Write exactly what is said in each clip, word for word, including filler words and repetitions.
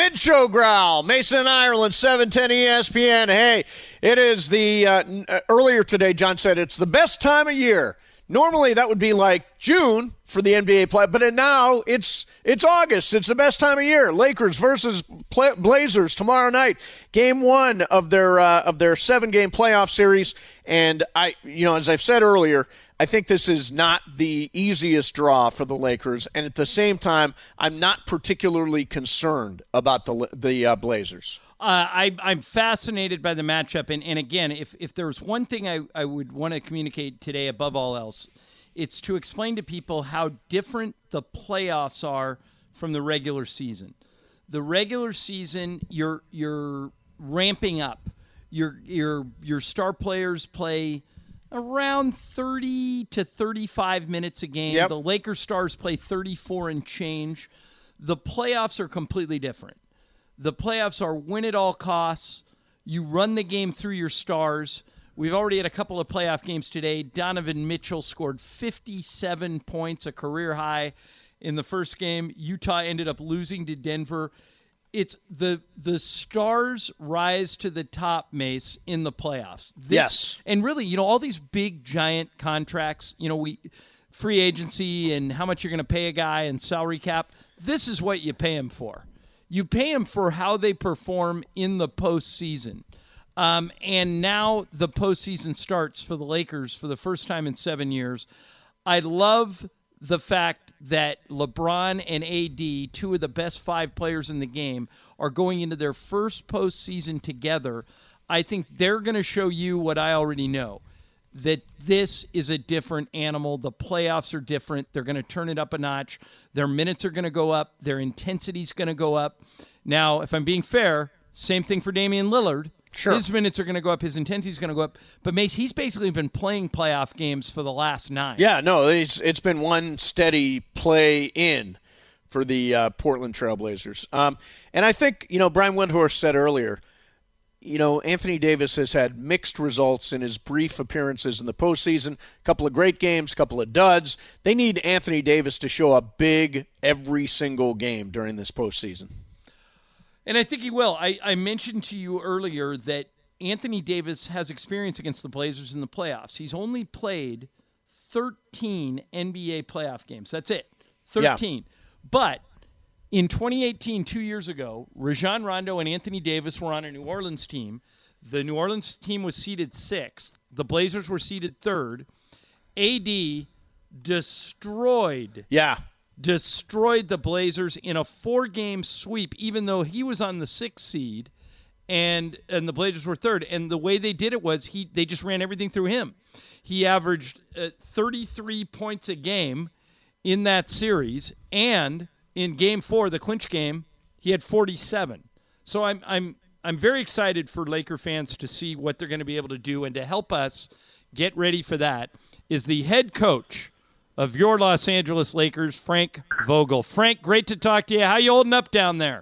Head Show Growl, Mason, Ireland, seven ten E S P N. Hey, it is the, uh, earlier today, John said it's the best time of year. Normally that would be like June for the N B A play, but now it's it's August. It's the best time of year. Lakers versus play, Blazers tomorrow night. Game one of their uh, of their seven-game playoff series. And I, you know, as I've said earlier, I think this is not the easiest draw for the Lakers, and at the same time, I'm not particularly concerned about the the uh, Blazers. Uh, I, I'm fascinated by the matchup, and, and again, if, if there's one thing I, I would want to communicate today above all else, it's to explain to people how different the playoffs are from the regular season. The regular season, you're you're ramping up. Your your your star players play around thirty to thirty-five minutes a game. Yep. The Lakers stars play thirty-four and change. The playoffs are completely different. The playoffs are win at all costs. You run the game through your stars. We've already had a couple of playoff games today. Donovan Mitchell scored fifty-seven points, a career high in the first game. Utah ended up losing to Denver. It's the the stars rise to the top, Mace, in the playoffs. This, yes. And really, you know, all these big, giant contracts, you know, we free agency and how much you're going to pay a guy and salary cap, this is what you pay him for. You pay them for how they perform in the postseason. Um, and now the postseason starts for the Lakers for the first time in seven years. I love the fact that LeBron and A D, two of the best five players in the game, are going into their first postseason together. I think they're going to show you what I already know, that this is a different animal. The playoffs are different. They're going to turn it up a notch. Their minutes are going to go up. Their intensity is going to go up. Now, if I'm being fair, same thing for Damian Lillard. Sure. His minutes are going to go up. His intensity is going to go up. But, Mace, he's basically been playing playoff games for the last nine. Yeah, no, it's, it's been one steady play in for the uh, Portland Trailblazers. Um, and I think, you know, Brian Windhorst said earlier, you know, Anthony Davis has had mixed results in his brief appearances in the postseason. A couple of great games, a couple of duds. They need Anthony Davis to show up big every single game during this postseason. And I think he will. I, I mentioned to you earlier that Anthony Davis has experience against the Blazers in the playoffs. He's only played thirteen N B A playoff games. That's it, thirteen. Yeah. But in twenty eighteen, two years ago, Rajon Rondo and Anthony Davis were on a New Orleans team. The New Orleans team was seeded sixth. The Blazers were seeded third. A D destroyed. Yeah. destroyed the Blazers in a four-game sweep, even though he was on the sixth seed and and the Blazers were third. And the way they did it was he they just ran everything through him. He averaged uh, thirty-three points a game in that series, and in game four, the clinch game, he had forty-seven. So I'm I'm I'm very excited for Laker fans to see what they're going to be able to do, and to help us get ready for that is the head coach of your Los Angeles Lakers, Frank Vogel. Frank, great to talk to you. How you holding up down there?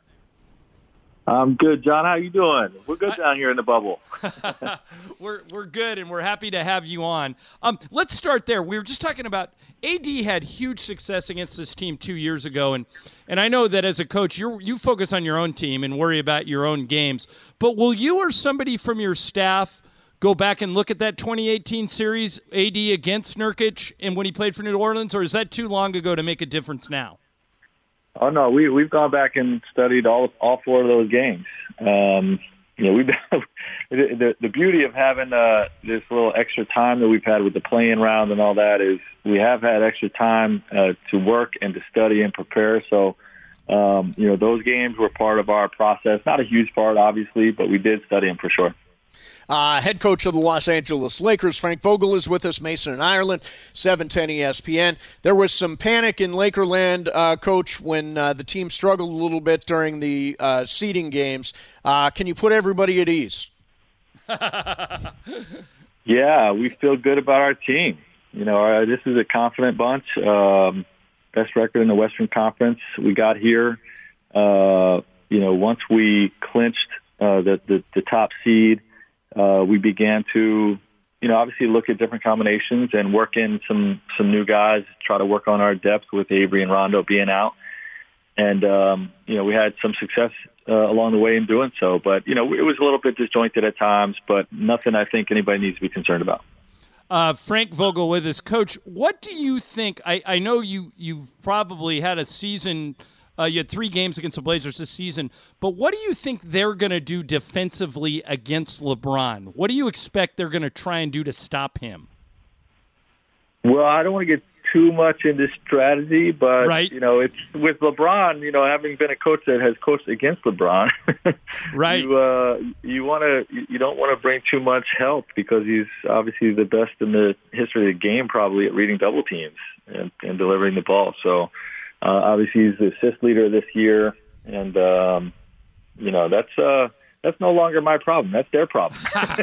I'm good, John. How you doing? We're good down here in the bubble. we're we're good, and we're happy to have you on. Um, let's start there. We were just talking about A D had huge success against this team two years ago, and and I know that as a coach, you you focus on your own team and worry about your own games. But will you or somebody from your staff go back and look at that twenty eighteen series, A D against Nurkic, and when he played for New Orleans, or is that too long ago to make a difference now? Oh no, we we've gone back and studied all all four of those games. Um, you know, we've the the beauty of having uh, this little extra time that we've had with the play-in round and all that is we have had extra time uh, to work and to study and prepare. So, um, you know, those games were part of our process. Not a huge part, obviously, but we did study them for sure. Uh, head coach of the Los Angeles Lakers, Frank Vogel, is with us. Mason in Ireland, seven ten E S P N. There was some panic in Lakerland, uh, Coach, when uh, the team struggled a little bit during the uh, seeding games. Uh, can you put everybody at ease? Yeah, we feel good about our team. You know, our, this is a confident bunch. Um, best record in the Western Conference. We got here, uh, you know, once we clinched uh, the, the, the top seed, Uh, we began to, you know, obviously look at different combinations and work in some, some new guys, try to work on our depth with Avery and Rondo being out. And, um, you know, we had some success uh, along the way in doing so. But, you know, it was a little bit disjointed at times, but nothing I think anybody needs to be concerned about. Uh, Frank Vogel with us. Coach, what do you think? I, I know you, you've probably had a season uh, – you had three games against the Blazers this season, but what do you think they're going to do defensively against LeBron? What do you expect they're going to try and do to stop him? Well, I don't want to get too much into strategy, but, right. you know, it's with LeBron, you know, having been a coach that has coached against LeBron, right. you, uh, you want to, you don't want to bring too much help because he's obviously the best in the history of the game, probably at reading double teams and, and delivering the ball. So, uh, obviously he's the assist leader this year. And, um, you know, that's, uh, that's no longer my problem. That's their problem.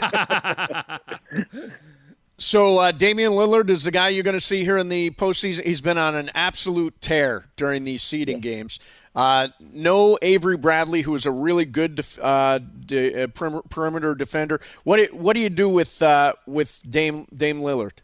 So uh, Damian Lillard is the guy you're going to see here in the postseason. He's been on an absolute tear during these seeding yeah. games. Uh, no Avery Bradley, who is a really good def- uh, de- uh, prim- perimeter defender. What do, what do you do with uh, with Dame Dame Lillard?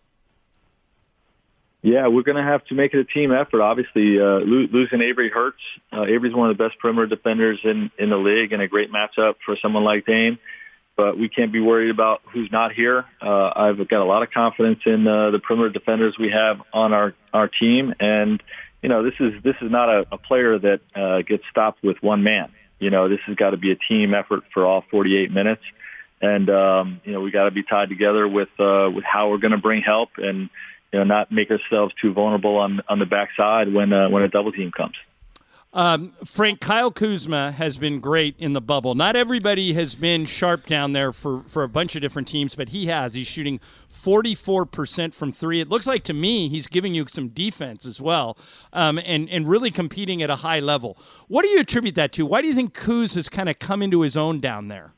Yeah, we're going to have to make it a team effort. Obviously, uh, lo- losing Avery hurts. Uh, Avery's one of the best perimeter defenders in, in the league and a great matchup for someone like Dame. But we can't be worried about who's not here. Uh, I've got a lot of confidence in uh, the perimeter defenders we have on our, our team. And, you know, this is this is not a, a player that uh, gets stopped with one man. You know, this has got to be a team effort for all forty-eight minutes. And, um, you know, we got to be tied together with uh, with how we're going to bring help and, you know, not make ourselves too vulnerable on, on the backside when uh, when a double team comes. Um, Frank, Kyle Kuzma has been great in the bubble. Not everybody has been sharp down there for, for a bunch of different teams, but he has. He's shooting forty-four percent from three. It looks like to me he's giving you some defense as well, um, and, and really competing at a high level. What do you attribute that to? Why do you think Kuz has kind of come into his own down there?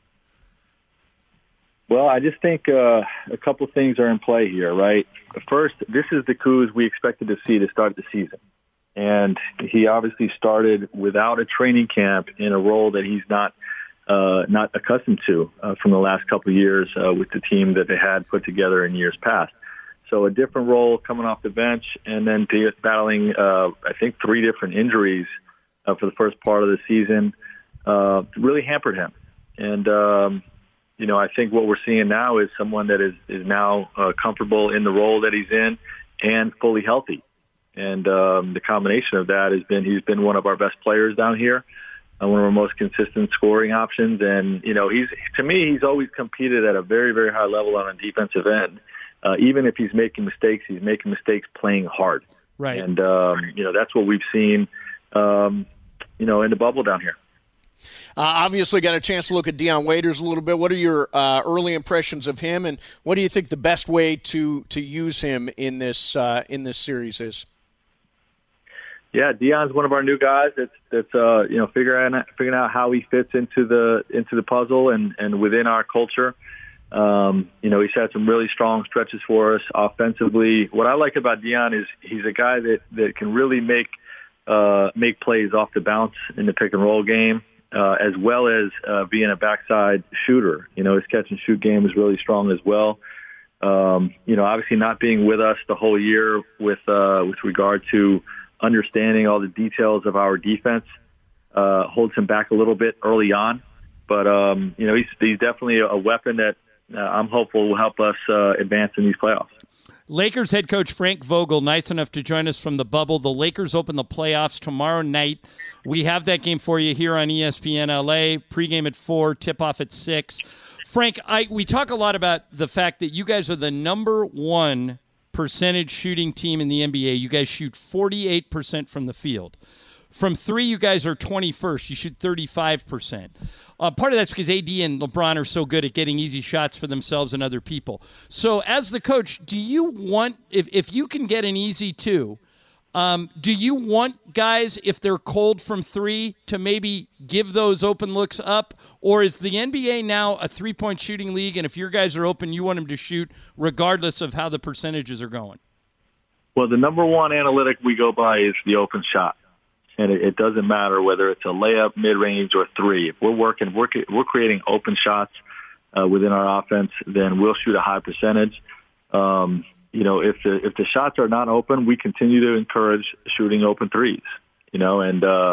Well, I just think uh, a couple of things are in play here, right? First, this is the Kuz we expected to see to start the season. And he obviously started without a training camp in a role that he's not uh, not accustomed to uh, from the last couple of years uh, with the team that they had put together in years past. So a different role coming off the bench and then battling, uh, I think, three different injuries uh, for the first part of the season uh, really hampered him. And, um, you know, I think what we're seeing now is someone that is, is now uh, comfortable in the role that he's in and fully healthy. And um, the combination of that has been he's been one of our best players down here, uh, one of our most consistent scoring options. And, you know, he's to me, he's always competed at a very, very high level on a defensive end. Uh, even if he's making mistakes, he's making mistakes playing hard. Right. And, um, you know, that's what we've seen, um, you know, in the bubble down here. Uh, obviously got a chance to look at Dion Waiters a little bit. What are your uh, early impressions of him, and what do you think the best way to, to use him in this uh, in this series is? Yeah, Dion's one of our new guys that's that's uh, you know figuring out, figuring out how he fits into the into the puzzle and, and within our culture. Um, you know, he's had some really strong stretches for us offensively. What I like about Dion is he's a guy that, that can really make uh, make plays off the bounce in the pick and roll game, uh, as well as uh, being a backside shooter. You know, his catch and shoot game is really strong as well. Um, you know, obviously not being with us the whole year with uh, with regard to understanding all the details of our defense uh, holds him back a little bit early on. But, um, you know, he's, he's definitely a weapon that uh, I'm hopeful will help us uh, advance in these playoffs. Lakers head coach Frank Vogel, nice enough to join us from the bubble. The Lakers open the playoffs tomorrow night. We have that game for you here on E S P N L A. Pregame at four, tip-off at six. Frank, I, we talk a lot about the fact that you guys are the number one percentage shooting team in the N B A. You guys shoot forty-eight percent from the field. From three, you guys are twenty-first. You shoot thirty-five percent. Uh, part of that's because A D and LeBron are so good at getting easy shots for themselves and other people. So as the coach, do you want, if, if you can get an easy two, um, do you want guys, if they're cold from three, to maybe give those open looks up? Or is the N B A now a three-point shooting league, and if your guys are open, you want them to shoot regardless of how the percentages are going? Well, the number one analytic we go by is the open shot. And it, it doesn't matter whether it's a layup, mid-range, or three. If we're working, we're, we're creating open shots uh, within our offense, then we'll shoot a high percentage. Um, you know, if the if the shots are not open, we continue to encourage shooting open threes. You know, and uh,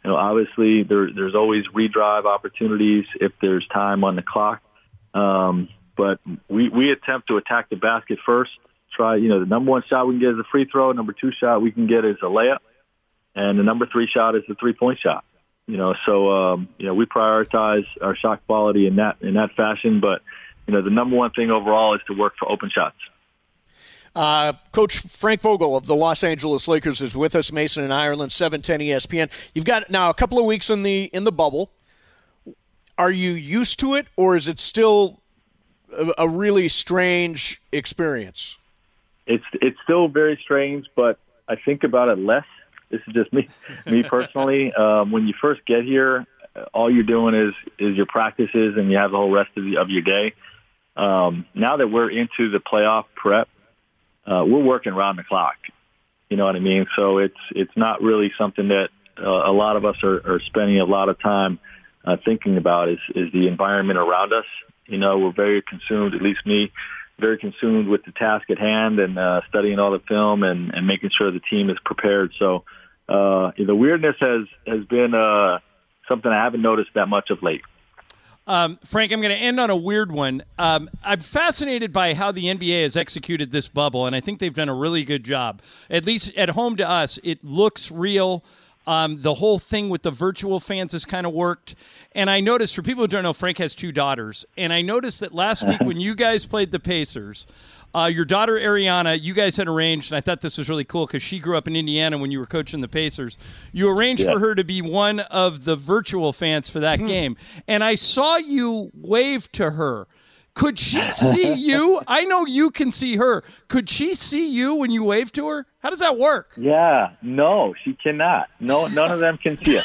You know, obviously there, there's always redrive opportunities if there's time on the clock. Um, but we, we attempt to attack the basket first. Try, you know, the number one shot we can get is a free throw. Number two shot we can get is a layup. And the number three shot is the three-point shot. You know, so, um, you know, we prioritize our shot quality in that, in that fashion. But, you know, the number one thing overall is to work for open shots. Uh, Coach Frank Vogel of the Los Angeles Lakers is with us. Mason and Ireland, seven ten E S P N. You've got now a couple of weeks in the in the bubble. Are you used to it, or is it still a, a really strange experience? It's it's still very strange, but I think about it less. This is just me, me personally. Um, when you first get here, all you're doing is is your practices, and you have the whole rest of, the, of your day. Um, now that we're into the playoff prep, uh, we're working around the clock. You know what I mean? So it's it's not really something that uh, a lot of us are, are spending a lot of time uh, thinking about. Is is the environment around us? You know, we're very consumed. At least me. Very consumed with the task at hand and uh, studying all the film and, and making sure the team is prepared. So uh, the weirdness has, has been uh, something I haven't noticed that much of late. Um, Frank, I'm going to end on a weird one. Um, I'm fascinated by how the N B A has executed this bubble, and I think they've done a really good job. At least at home to us, it looks real. Um, the whole thing with the virtual fans has kind of worked. And I noticed, for people who don't know, Frank has two daughters. And I noticed that last week when you guys played the Pacers, uh, your daughter Ariana, you guys had arranged, and I thought this was really cool because she grew up in Indiana when you were coaching the Pacers. You arranged yeah. for her to be one of the virtual fans for that game. And I saw you wave to her. Could she see you? I know you can see her. Could she see you when you wave to her? How does that work? Yeah, no, she cannot. No, none of them can see it.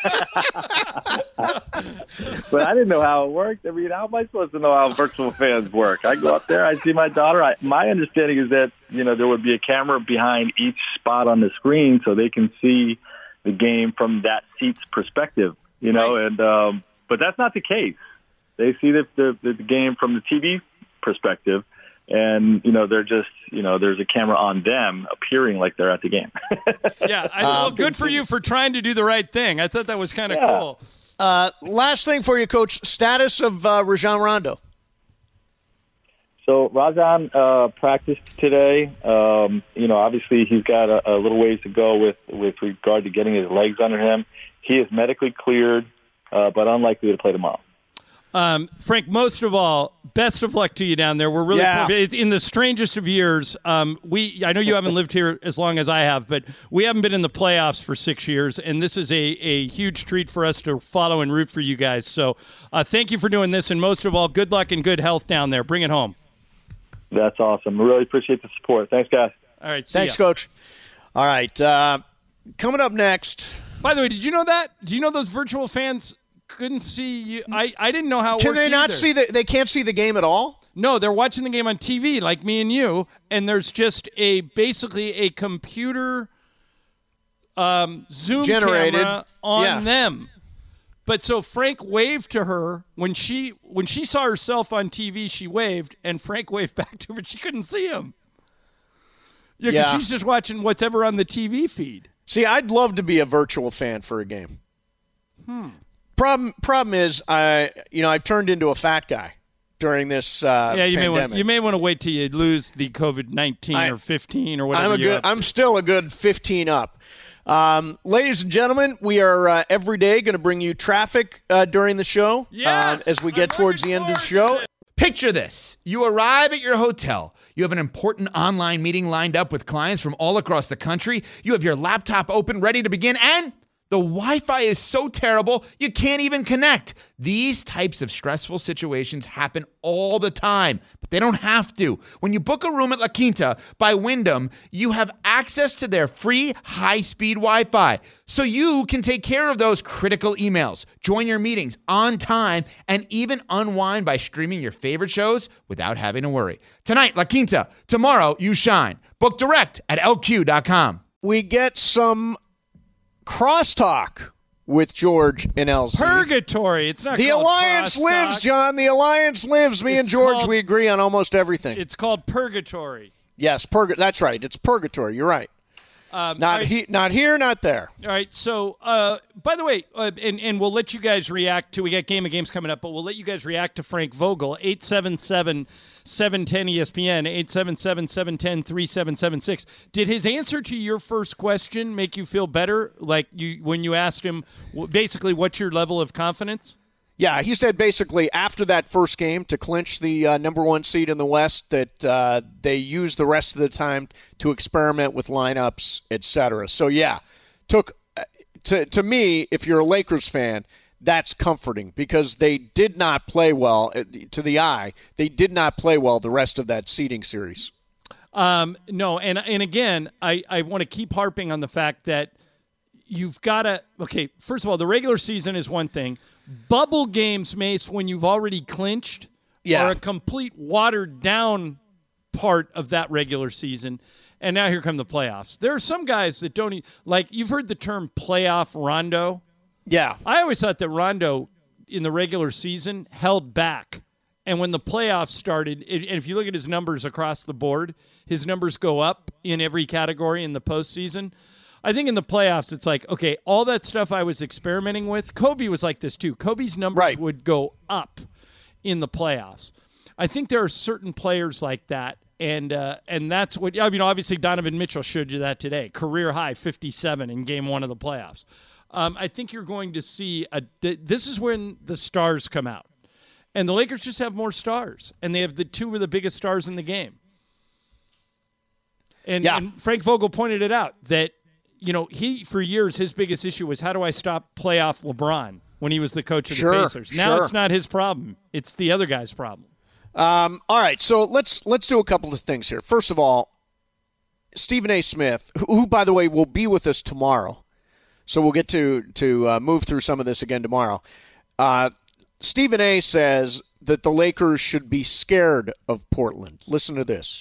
But I didn't know how it worked. I mean, how am I supposed to know how virtual fans work? I go up there, I see my daughter. I, my understanding is that, you know, there would be a camera behind each spot on the screen so they can see the game from that seat's perspective, you know, right. and um, but that's not the case. They see the, the, the game from the T V perspective, and, you know, they're just, you know, there's a camera on them appearing like they're at the game. yeah, I, well, good for you for trying to do the right thing. I thought that was kind of yeah. cool. Uh, last thing for you, Coach, status of uh, Rajon Rondo. So Rajon uh, practiced today. Um, you know, obviously he's got a, a little ways to go with, with regard to getting his legs under him. He is medically cleared, uh, but unlikely to play tomorrow. Um, Frank, most of all, best of luck to you down there. We're really yeah. in the strangest of years. Um, we I know you haven't lived here as long as I have, but we haven't been in the playoffs for six years, and this is a, a huge treat for us to follow and root for you guys. So uh, thank you for doing this, and most of all, good luck and good health down there. Bring it home. That's awesome. I really appreciate the support. Thanks, guys. All right. See Thanks, ya. Coach. All right. Uh, coming up next. By the way, did you know that? Do you know those virtual fans couldn't see you? I, I didn't know how it Can worked they not either. see the? They can't see the game at all? No, they're watching the game on T V like me and you, and there's just a basically a computer um, Zoom Generated. camera on Yeah. them. But so Frank waved to her when she when she saw herself on T V. She waved, and Frank waved back to her, but she couldn't see him. Yeah, because Yeah. she's just watching what's ever on the T V feed. See, I'd love to be a virtual fan for a game. Hmm. Problem problem is, I you know I've turned into a fat guy during this uh, Yeah, you pandemic. may want you may want to wait till you lose the COVID nineteen I- or fifteen or whatever. I'm a you're good. up to. I'm still a good fifteen up. Um, ladies and gentlemen, we are uh, every day going to bring you traffic uh, during the show. Yes! uh, as we get I'm towards looking the end of the forward show. to it. Picture this. You arrive at your hotel. You have an important online meeting lined up with clients from all across the country. You have your laptop open, ready to begin, and the Wi-Fi is so terrible, you can't even connect. These types of stressful situations happen all the time, but they don't have to. When you book a room at La Quinta by Wyndham, you have access to their free high-speed Wi-Fi, so you can take care of those critical emails, join your meetings on time, and even unwind by streaming your favorite shows without having to worry. Tonight, La Quinta. Tomorrow, you shine. Book direct at L Q dot com. We get some crosstalk with George and L Z. Purgatory. It's not The called Alliance crosstalk. lives, John. The Alliance lives. Me It's and George, called- we agree on almost everything. It's called purgatory. Yes, purg- that's right. It's purgatory. You're right. Um, not right. he, not here, not there. All right. So, uh, by the way, uh, and, and we'll let you guys react to, we got Game of Games coming up, but we'll let you guys react to Frank Vogel, eight seven seven, seven one zero E S P N, eight seven seven, seven one zero, three seven seven six. Did his answer to your first question make you feel better? Like you when you asked him, basically, what's your level of confidence? Yeah, he said basically after that first game to clinch the uh, number one seed in the West that uh, they used the rest of the time to experiment with lineups, et cetera. So, yeah, took to to me, if you're a Lakers fan, that's comforting because they did not play well to the eye. They did not play well the rest of that seeding series. Um, no, and and again, I, I want to keep harping on the fact that you've got to – okay, first of all, the regular season is one thing. Bubble games, Mace, when you've already clinched, yeah. are a complete watered-down part of that regular season. And now here come the playoffs. There are some guys that don't – like, you've heard the term playoff Rondo. Yeah. I always thought that Rondo in the regular season held back. And when the playoffs started, and if you look at his numbers across the board, his numbers go up in every category in the postseason. I think in the playoffs, it's like, okay, all that stuff I was experimenting with, Kobe was like this too. Kobe's numbers right. would go up in the playoffs. I think there are certain players like that, and uh, and that's what, I mean, obviously Donovan Mitchell showed you that today. Career high, fifty-seven in game one of the playoffs. Um, I think you're going to see, a, this is when the stars come out. And the Lakers just have more stars, and they have the two of the biggest stars in the game. And, yeah. and Frank Vogel pointed it out that, you know, he, for years, his biggest issue was how do I stop playoff LeBron when he was the coach of sure, the Pacers. Now sure. it's not his problem. It's the other guy's problem. Um, all right, so let's let's do a couple of things here. First of all, Stephen A. Smith, who, who by the way, will be with us tomorrow, so we'll get to, to uh, move through some of this again tomorrow. Uh, Stephen A. says that the Lakers should be scared of Portland. Listen to this.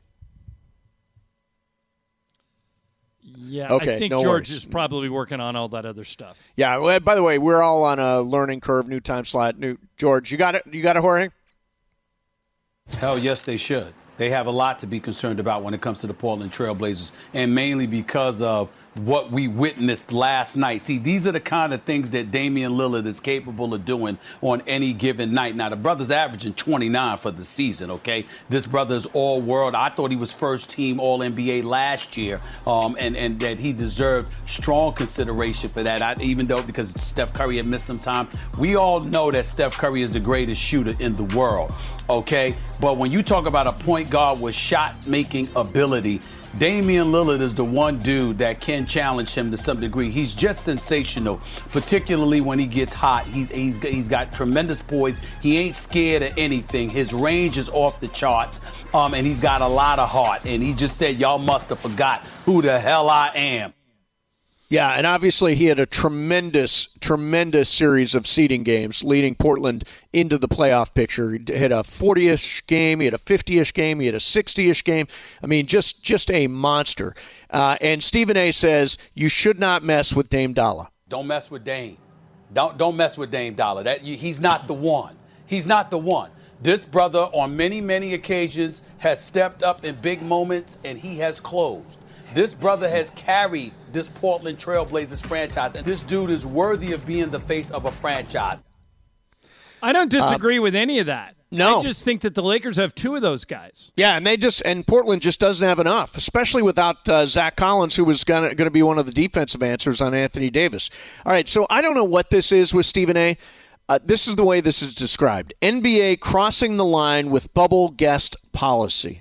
Yeah, okay, I think no George worries. is probably working on all that other stuff. Yeah, well, by the way, we're all on a learning curve, new time slot. New George, you got it? You got it, Jorge? Hell yes, they should. They have a lot to be concerned about when it comes to the Portland Trailblazers, and mainly because of what we witnessed last night. See, these are the kind of things that Damian Lillard is capable of doing on any given night. Now, the brother's averaging twenty-nine for the season, okay? This brother's all-world. I thought he was first-team All N B A last year, um, and, and that he deserved strong consideration for that, I, even though because Steph Curry had missed some time. We all know that Steph Curry is the greatest shooter in the world, okay? But when you talk about a point guard with shot-making ability, Damian Lillard is the one dude that can challenge him to some degree. He's just sensational, particularly when he gets hot. He's he's he's got tremendous poise. He ain't scared of anything. His range is off the charts, um, and he's got a lot of heart. And he just said, "Y'all must have forgot who the hell I am." Yeah, and obviously he had a tremendous, tremendous series of seeding games leading Portland into the playoff picture. He had a forty-ish game, he had a fifty-ish game, he had a sixty-ish game. I mean, just just a monster. Uh, and Stephen A. says you should not mess with Dame Dollar. Don't mess with Dame. Don't don't mess with Dame Dollar. That he's not the one. He's not the one. This brother, on many, many occasions, has stepped up in big moments, and he has closed. This brother has carried this Portland Trailblazers franchise, and this dude is worthy of being the face of a franchise. I don't disagree uh, with any of that. No. I just think that the Lakers have two of those guys. Yeah, and they just and Portland just doesn't have enough, especially without uh, Zach Collins, who was going to be one of the defensive answers on Anthony Davis. All right, so I don't know what this is with Stephen A. Uh, this is the way this is described. N B A crossing the line with bubble guest policy.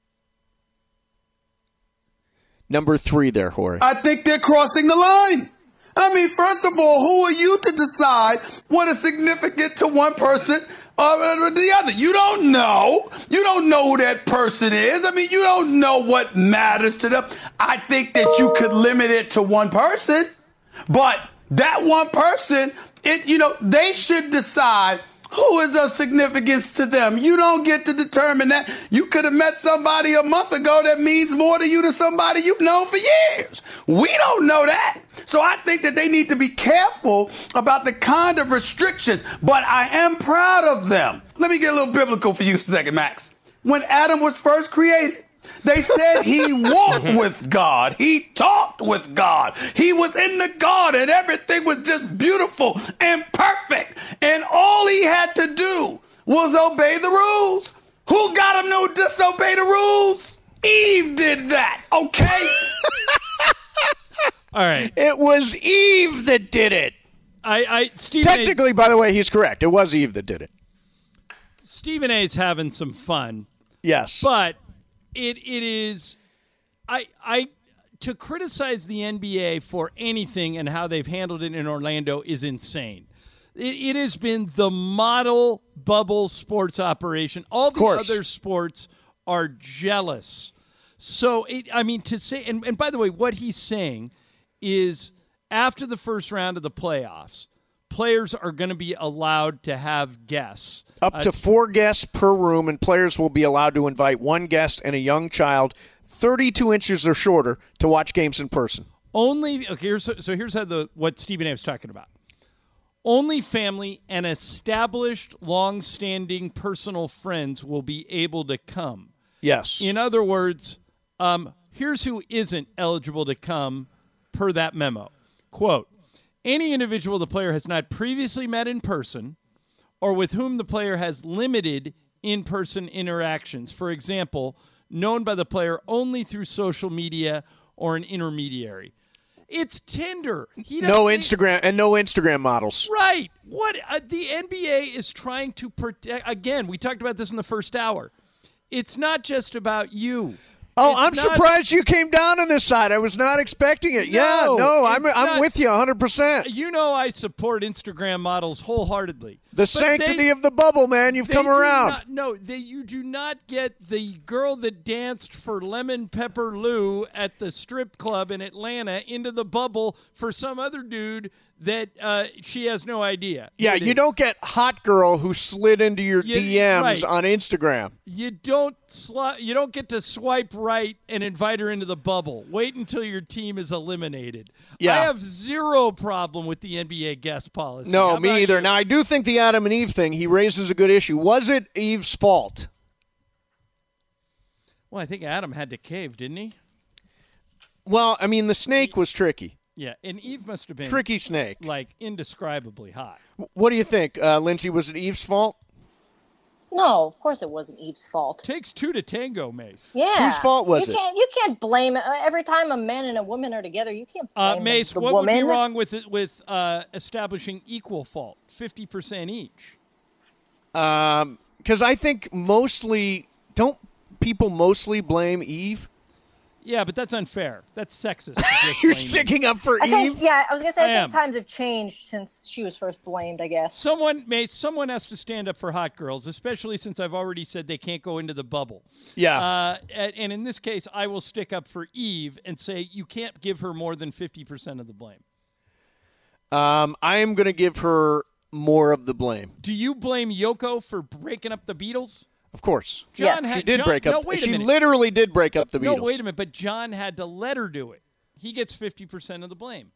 Number three there, Jorge. I think they're crossing the line. I mean, first of all, who are you to decide what is significant to one person or the other? You don't know. You don't know who that person is. I mean, you don't know what matters to them. I think that you could limit it to one person, but that one person, it you know, they should decide who is of significance to them. You don't get to determine that. You could have met somebody a month ago that means more to you than somebody you've known for years. We don't know that. So I think that they need to be careful about the kind of restrictions, but I am proud of them. Let me get a little biblical for you a second, Max. When Adam was first created, They said he walked with God. He talked with God. He was in the garden. Everything was just beautiful and perfect. And all he had to do was obey the rules. Who got him to disobey the rules? Eve did that, okay? All right. It was Eve that did it. I, I Stephen Technically, A, by the way, he's correct. It was Eve that did it. Stephen A's having some fun, Yes. but it it is I I to criticize the N B A for anything and how they've handled it in Orlando is insane. It, it has been the model bubble sports operation. All the course. other sports are jealous. So it, I mean to say, and, and by the way, what he's saying is after the first round of the playoffs, players are going to be allowed to have guests. Up Uh, to four guests per room, and players will be allowed to invite one guest and a young child thirty-two inches or shorter to watch games in person. Only okay, here's, so here's how the what Stephen A was talking about. Only family and established, long-standing personal friends will be able to come. Yes. In other words, um, here's who isn't eligible to come per that memo. Quote, any individual the player has not previously met in person or with whom the player has limited in-person interactions. For example, known by the player only through social media or an intermediary. It's Tinder. He no doesn't- Instagram and no Instagram models. Right. What uh, the N B A is trying to protect. Again, we talked about this in the first hour. It's not just about you. Oh, It's I'm not- surprised you came down on this side. I was not expecting it. yeah, No, no, I'm it's I'm not- with you one hundred percent. You know I support Instagram models wholeheartedly. The But sanctity they- of the bubble, man. You've they come do around. not- no, they, you do not get the girl that danced for Lemon Pepper Lou at the strip club in Atlanta into the bubble for some other dude that uh, she has no idea. yeah, who it you is. don't get hot girl who slid into your You- D Ms right. on Instagram. You don't sli- you don't get to swipe right and invite her into the bubble. Wait until your team is eliminated. Yeah. I have zero problem with the N B A guest policy. No, How me about either. you? Now, I do think the Adam and Eve thing, he raises a good issue. Was it Eve's fault? Well, I think Adam had to cave, didn't he? Well, I mean, the snake was tricky. Yeah, and Eve must have been Tricky snake. like indescribably hot. What do you think, uh, Lindsay? Was it Eve's fault? No, of course it wasn't Eve's fault. Takes two to tango, Mace. Yeah. Whose fault was you it? Can't, you can't blame it. Every time a man and a woman are together, you can't blame Uh, the- Mace, the, what woman. would be wrong with it, with uh, establishing equal fault, fifty percent each? Um, because I think mostly, don't people mostly blame Eve? Yeah, but that's unfair. That's sexist. to just You're blame me. sticking up for I Eve? think, yeah, I was gonna say I I, am. think times have changed since she was first blamed. I guess. Someone may someone has to stand up for hot girls, especially since I've already said they can't go into the bubble. Yeah. Uh, and, and in this case, I will stick up for Eve and say you can't give her more than fifty percent of the blame. Um, I am going to give her more of the blame. Do you blame Yoko for breaking up the Beatles? Of course. John Yes. had, She did John- break up. No, wait a she minute. literally did break up the No, Beatles. wait a minute. But John had to let her do it. He gets fifty percent of the blame.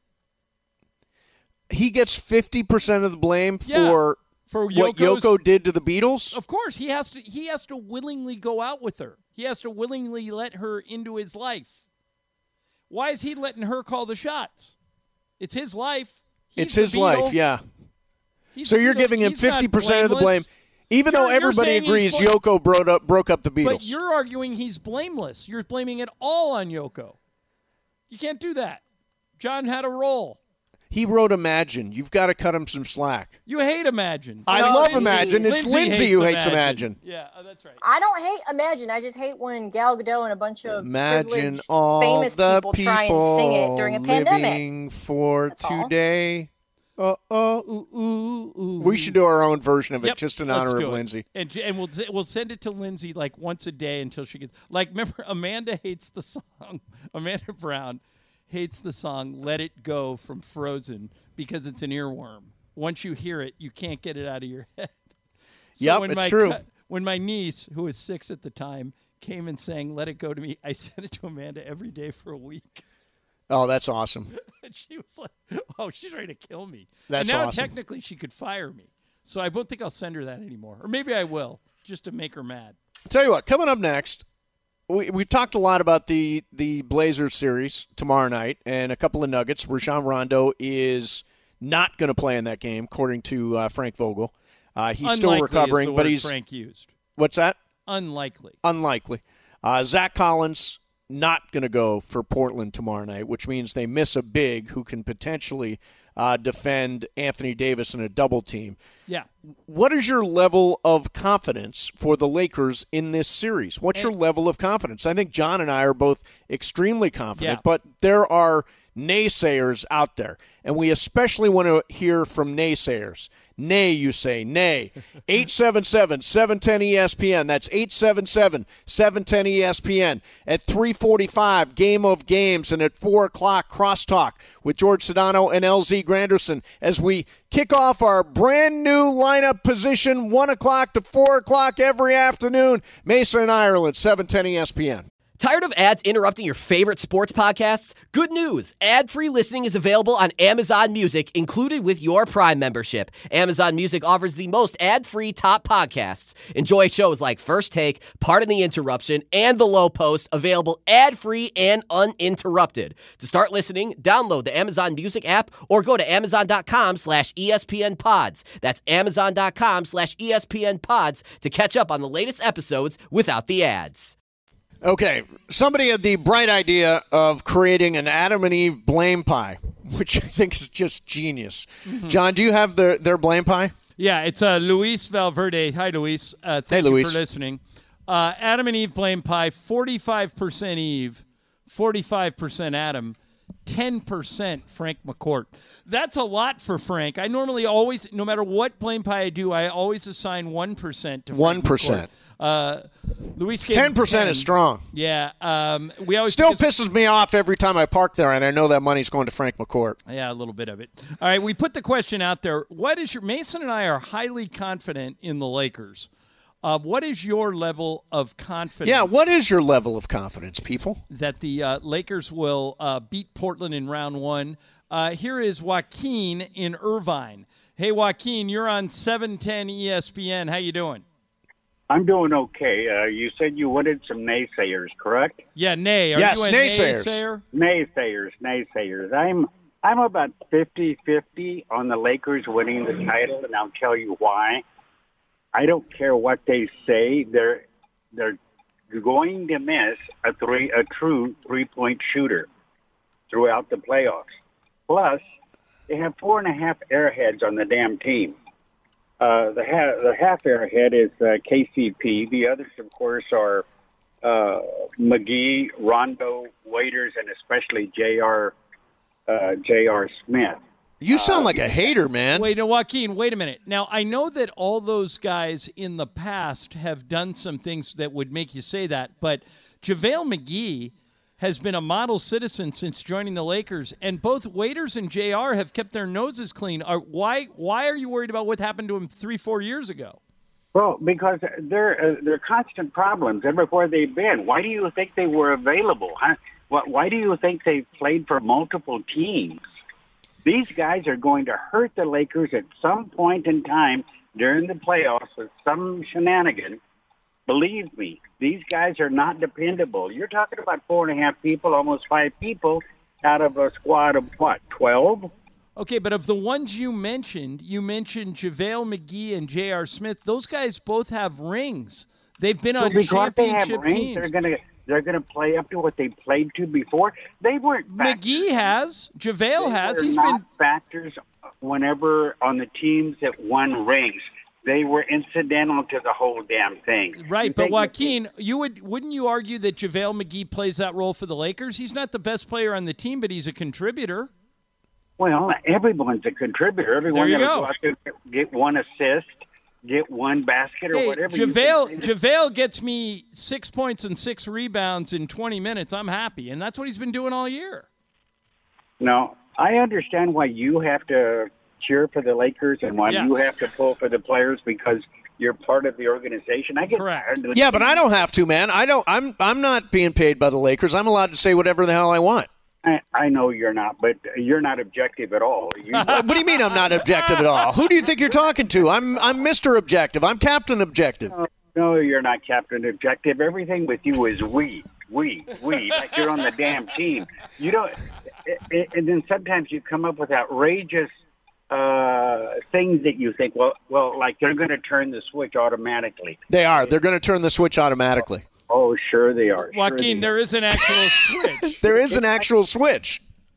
He gets fifty percent of the blame Yeah. for For what Yoko's- Yoko did to the Beatles? Of course, he has to. He has to willingly go out with her. He has to willingly let her into his life. Why is he letting her call the shots? It's his life. He's It's the his life, Beatle. yeah. He's So the you're Beatle. giving him He's not fifty percent of the blame, blameless. even though You're- you're everybody saying he's agrees bla- Yoko broke up, broke up the Beatles. But you're arguing he's blameless. You're blaming it all on Yoko. You can't do that. John had a role. He wrote Imagine. You've got to cut him some slack. You hate Imagine. I No, love Lindsay- Imagine. It's Lindsay Lindsay who hates Imagine. Yeah, oh, that's right. I don't hate Imagine. I just hate when Gal Gadot and a bunch of Imagine privileged, all famous the people, try and sing it during a pandemic. living for That's all. today. Uh oh. Ooh, ooh, ooh. We should do our own version of it, Yep, just in let's honor do of it. Lindsay. And, and we'll we'll send it to Lindsay like once a day until she gets like. Remember, Amanda hates the song. Amanda Brown hates the song "Let It Go" from Frozen because it's an earworm. Once you hear it, you can't get it out of your head. So Yep, when it's my true. cou- when my niece, who was six at the time, came and sang "Let It Go" to me, I sent it to Amanda every day for a week. Oh, that's awesome. And she was like, "Oh, she's ready to kill me." That's and now awesome. technically she could fire me. So I don't think I'll send her that anymore. Or maybe I will, just to make her mad. I'll tell you what, coming up next, we, we've talked a lot about the, the Blazers series tomorrow night and a couple of nuggets. Rajon Rondo is not going to play in that game, according to uh, Frank Vogel. Uh, he's Unlikely still recovering, is the but word he's Frank used. What's that? Unlikely. Unlikely. Uh, Zach Collins not going to go for Portland tomorrow night, which means they miss a big who can potentially uh, defend Anthony Davis in a double team. Yeah. What is your level of confidence for the Lakers in this series? What's your level of confidence? I think John and I are both extremely confident, Yeah. but there are naysayers out there, and we especially want to hear from naysayers. Nay, you say, nay. eight seven seven, seven one zero, E S P N. That's eight seven seven, seven one zero, E S P N. At three forty-five, Game of Games, and at four o'clock, Crosstalk with George Sedano and L Z Granderson as we kick off our brand new lineup position, one o'clock to four o'clock every afternoon. Mason and Ireland, seven ten E S P N. Tired of ads interrupting your favorite sports podcasts? Good news. Ad-free listening is available on Amazon Music, included with your Prime membership. Amazon Music offers the most ad-free top podcasts. Enjoy shows like First Take, Pardon the Interruption, and The Low Post, available ad-free and uninterrupted. To start listening, download the Amazon Music app or go to amazon.com slash ESPN pods. That's amazon.com slash ESPN pods to catch up on the latest episodes without the ads. Okay, somebody had the bright idea of creating an Adam and Eve blame pie, which I think is just genius. Mm-hmm. John, do you have the, their blame pie? Yeah, it's uh, Luis Valverde. Hi, Luis. Uh, thank hey, you Luis. for listening. Uh, Adam and Eve blame pie, forty-five percent Eve, forty-five percent Adam, ten percent Frank McCourt. That's a lot for Frank. I normally always, no matter what blame pie I do, I always assign one percent to Frank one percent. McCourt. Uh, Luis gave ten percent ten. is strong. Yeah. Um, we always Still because, pisses me off every time I park there, and I know that money's going to Frank McCourt. Yeah, a little bit of it. All right, we put the question out there. What is your Mason and I are highly confident in the Lakers. Uh, what is your level of confidence? Yeah, what is your level of confidence, people? That the uh, Lakers will uh, beat Portland in round one. Uh, here is Joaquin in Irvine. Hey, Joaquin, you're on seven ten E S P N. How you doing? I'm doing okay. Uh, you said you wanted some naysayers, correct? Yeah, nay. Are yes, you a naysayers. naysayer? Naysayers, naysayers. I'm I'm about fifty-fifty on the Lakers winning the title, and I'll tell you why. I don't care what they say. They're they're going to miss a three a true three-point shooter throughout the playoffs. Plus, they have four and a half airheads on the damn team. Uh, the, ha- the half airhead is uh, K C P. The others, of course, are uh, McGee, Rondo, Waiters, and especially J R. Uh, J R. Smith. You sound like a hater, man. Wait, no, Joaquin, wait a minute. Now, I know that all those guys in the past have done some things that would make you say that, but JaVale McGee has been a model citizen since joining the Lakers, and both Waiters and J R have kept their noses clean. Are, why Why are you worried about what happened to him three, four years ago? Well, because they're, uh, they're constant problems everywhere they've been. Why do you think they were available? Huh? Why do you think they played for multiple teams? These guys are going to hurt the Lakers at some point in time during the playoffs with some shenanigan. Believe me, these guys are not dependable. You're talking about four and a half people, almost five people out of a squad of, what, twelve? Okay, but of the ones you mentioned, you mentioned JaVale McGee and J R. Smith. Those guys both have rings. They've been on well, because they championship have rings, teams. They're going to they're going to play up to what they played to before. They weren't factors. McGee has. JaVale they has. Were He's not been factors whenever on the teams that won rings. They were incidental to the whole damn thing. Right, You but think Joaquin, you would wouldn't you argue that JaVale McGee plays that role for the Lakers? He's not the best player on the team, but he's a contributor. Well, everyone's a contributor. Everyone There you got to go. go out there, get one assist, get one basket, or Hey, whatever. you JaVale, can- JaVale gets me six points and six rebounds in twenty minutes. I'm happy, and that's what he's been doing all year. No, I understand why you have to cheer for the Lakers and why Yes. you have to pull for the players because you're part of the organization. I get Correct. tired. Yeah, but I don't have to, man. I don't. I'm. I'm not being paid by the Lakers. I'm allowed to say whatever the hell I want. I, I know you're not, but you're not objective at all. You, What do you mean I'm not objective at all? Who do you think you're talking to? I'm. I'm Mister Objective. I'm Captain Objective. No, you're not Captain Objective. Everything with you is we, we, we. Like you're on the damn team. You don't. And then sometimes you come up with outrageous uh, things that you think, well, well, like they're going to turn the switch automatically. They are. They're going to turn the switch automatically. Oh, sure they are. Joaquin, sure they there are. is an actual switch. There is an actual switch.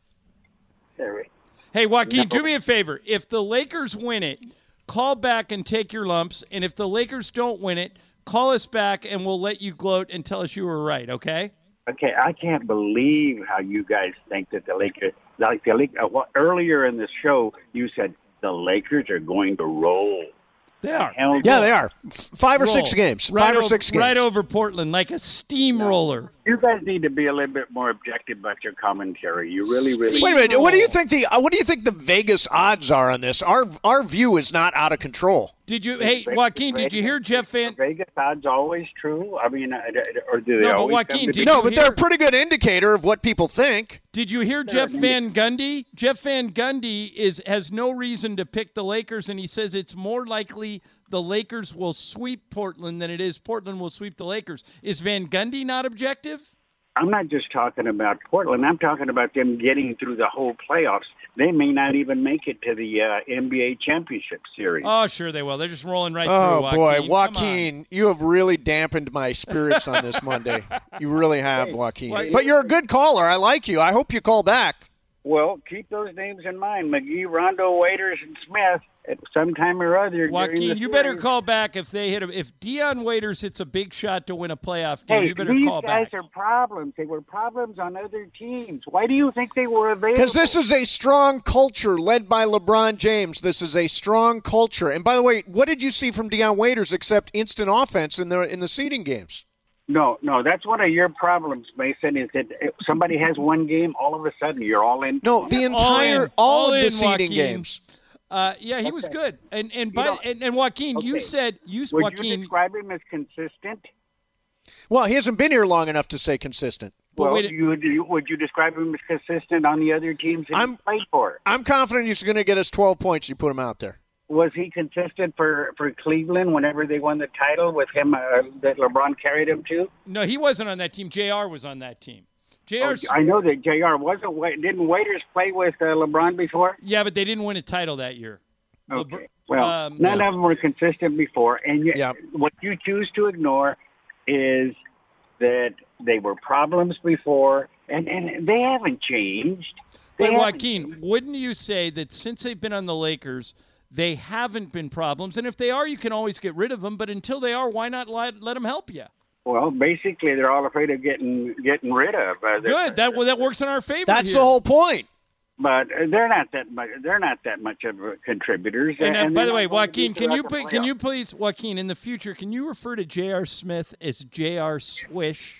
Hey, Joaquin, do me a favor. If the Lakers win it, call back and take your lumps. And if the Lakers don't win it, call us back and we'll let you gloat and tell us you were right, okay? Okay, I can't believe how you guys think that the Lakers, like the Lakers, uh, well, earlier in the show, you said the Lakers are going to roll. They are. Hell Yeah, no. they are. Five or Roll. six games. Right Five or over- six games. Right over Portland, like a steamroller. You guys need to be a little bit more objective about your commentary. You really, really. Wait a minute. What do you think the uh, What do you think the Vegas odds are on this? Our our view is not out of control. Did you, hey, Joaquin, did you hear Jeff Van? Vegas odds always true? I mean, uh, or do they No, but always Joaquin, come to did be- No, you but hear- they're a pretty good indicator of what people think. Did you hear Jeff Van Gundy? Jeff Van Gundy is has no reason to pick the Lakers, and he says it's more likely the Lakers will sweep Portland than it is Portland will sweep the Lakers. Is Van Gundy not objective? I'm not just talking about Portland. I'm talking about them getting through the whole playoffs. They may not even make it to the uh, N B A championship series. Oh, sure they will. They're just rolling right Oh, through. boy. Joaquin, Come Joaquin, you have really dampened my spirits on this Monday. You really have, Joaquin. Why- But you're a good caller. I like you. I hope you call back. Well, keep those names in mind: McGee, Rondo, Waiters, and Smith. At some time or other, during Joaquin, the you better series. call back if they hit a, if Deion Waiters hits a big shot to win a playoff game. Hey, You better these call guys back. are problems. They were problems on other teams. Why do you think they were available? Because this is a strong culture led by LeBron James. This is a strong culture. And by the way, what did you see from Deion Waiters except instant offense in the in the seeding games? No, no, that's one of your problems, Mason, is that if somebody has one game, all of a sudden you're all in. No, the entire in. all, All of the in, seeding Joaquin. games. Uh, yeah, he was Okay. good. And and by, know- and, and Joaquin, you Okay. said you Would Joaquin. you describe him as consistent? Well, he hasn't been here long enough to say consistent. But Well, wait a- you, you, would you describe him as consistent on the other teams that I'm- he played for? I'm confident he's going to get us twelve points. You put him out there. Was he consistent for, for Cleveland whenever they won the title with him uh, that LeBron carried him to? no, he wasn't on that team. J R was on that team. J R. Oh, I know that J R wasn't. Wa- Didn't Waiters play with uh, LeBron before? Yeah, but they didn't win a title that year. Okay. Well, um, none yeah. of them were consistent before, and yet Yeah. what you choose to ignore is that they were problems before, and, and they haven't changed. They But haven't Joaquin, wouldn't you say that since they've been on the Lakers, they haven't been problems? And if they are, you can always get rid of them. But until they are, why not let, let them help you? Well, basically, they're all afraid of getting getting rid of. Uh, they're- Good. That well, that works in our favor. That's here. the whole point. But they're not that much. They're not that much of a contributors. And, uh, and by they're the way, not going to Joaquin, be can you throughout the pl- can you playoffs. please, Joaquin, in the future, can you refer to J R. Smith as J R. Swish?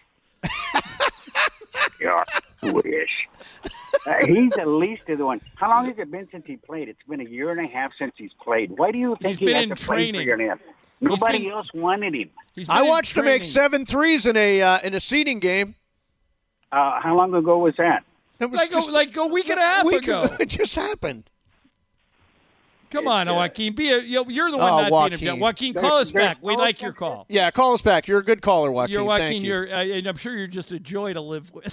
Yeah, wish. Uh, he's the least of the one. How long has it been since he played? It's been a year and a half since he's played. Why do you think He's he been had in to play for training. a year and a half? Nobody been- else wanted him. He's been I in watched him make training. seven threes in a uh, in a seeding game. Uh, how long ago was that? It was Like a, just like a week and a half week ago. It just happened. Come on, Joaquin. Be a, you know, you're the one Oh, not Joaquin. being objective. Joaquin, call us There's- back. We there's like no your call. Yeah, call us back. You're a good caller, Joaquin. You're Joaquin. Thank you. You're, uh, and I'm sure you're just a joy to live with.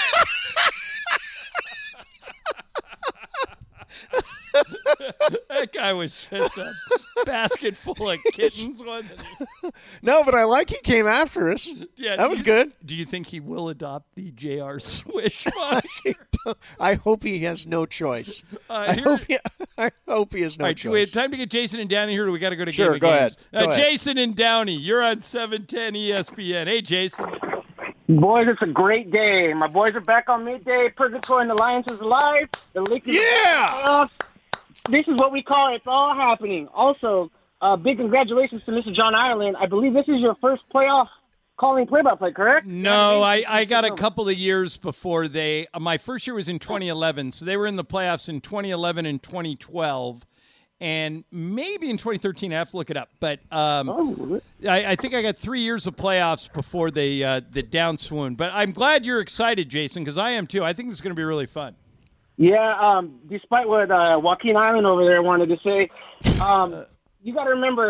That guy was just a basket full of kittens, wasn't he? No, but I like he came after us. Yeah, that do was you- good. Do you think he will adopt the J R. Swish? I, don't- I hope he has no choice. Uh, I here- hope he. I hope he has no All right, do we have choice. time to get Jason and Downey here, or do we got to go to Sure, Game of go Games? ahead. Go uh, ahead. Jason and Downey, you're on seven ten E S P N. Hey, Jason. Boys, it's a great day. My boys are back on midday. Purgatory and the Lions is alive. The Lakers Yeah! are This is what we call It's All Happening. Also, uh, big congratulations to Mister John Ireland. I believe this is your first playoff calling play-by-play, correct? No, I, I got a couple of years before they. Uh, my first year was in twenty eleven, so they were in the playoffs in twenty eleven and twenty twelve, and maybe in twenty thirteen. I have to look it up, but um, Oh, I, I think I got three years of playoffs before they uh, the down swoon. But I'm glad you're excited, Jason, because I am too. I think this is going to be really fun. yeah, um, despite what uh, Joaquin Ireland over there wanted to say, um, you got to remember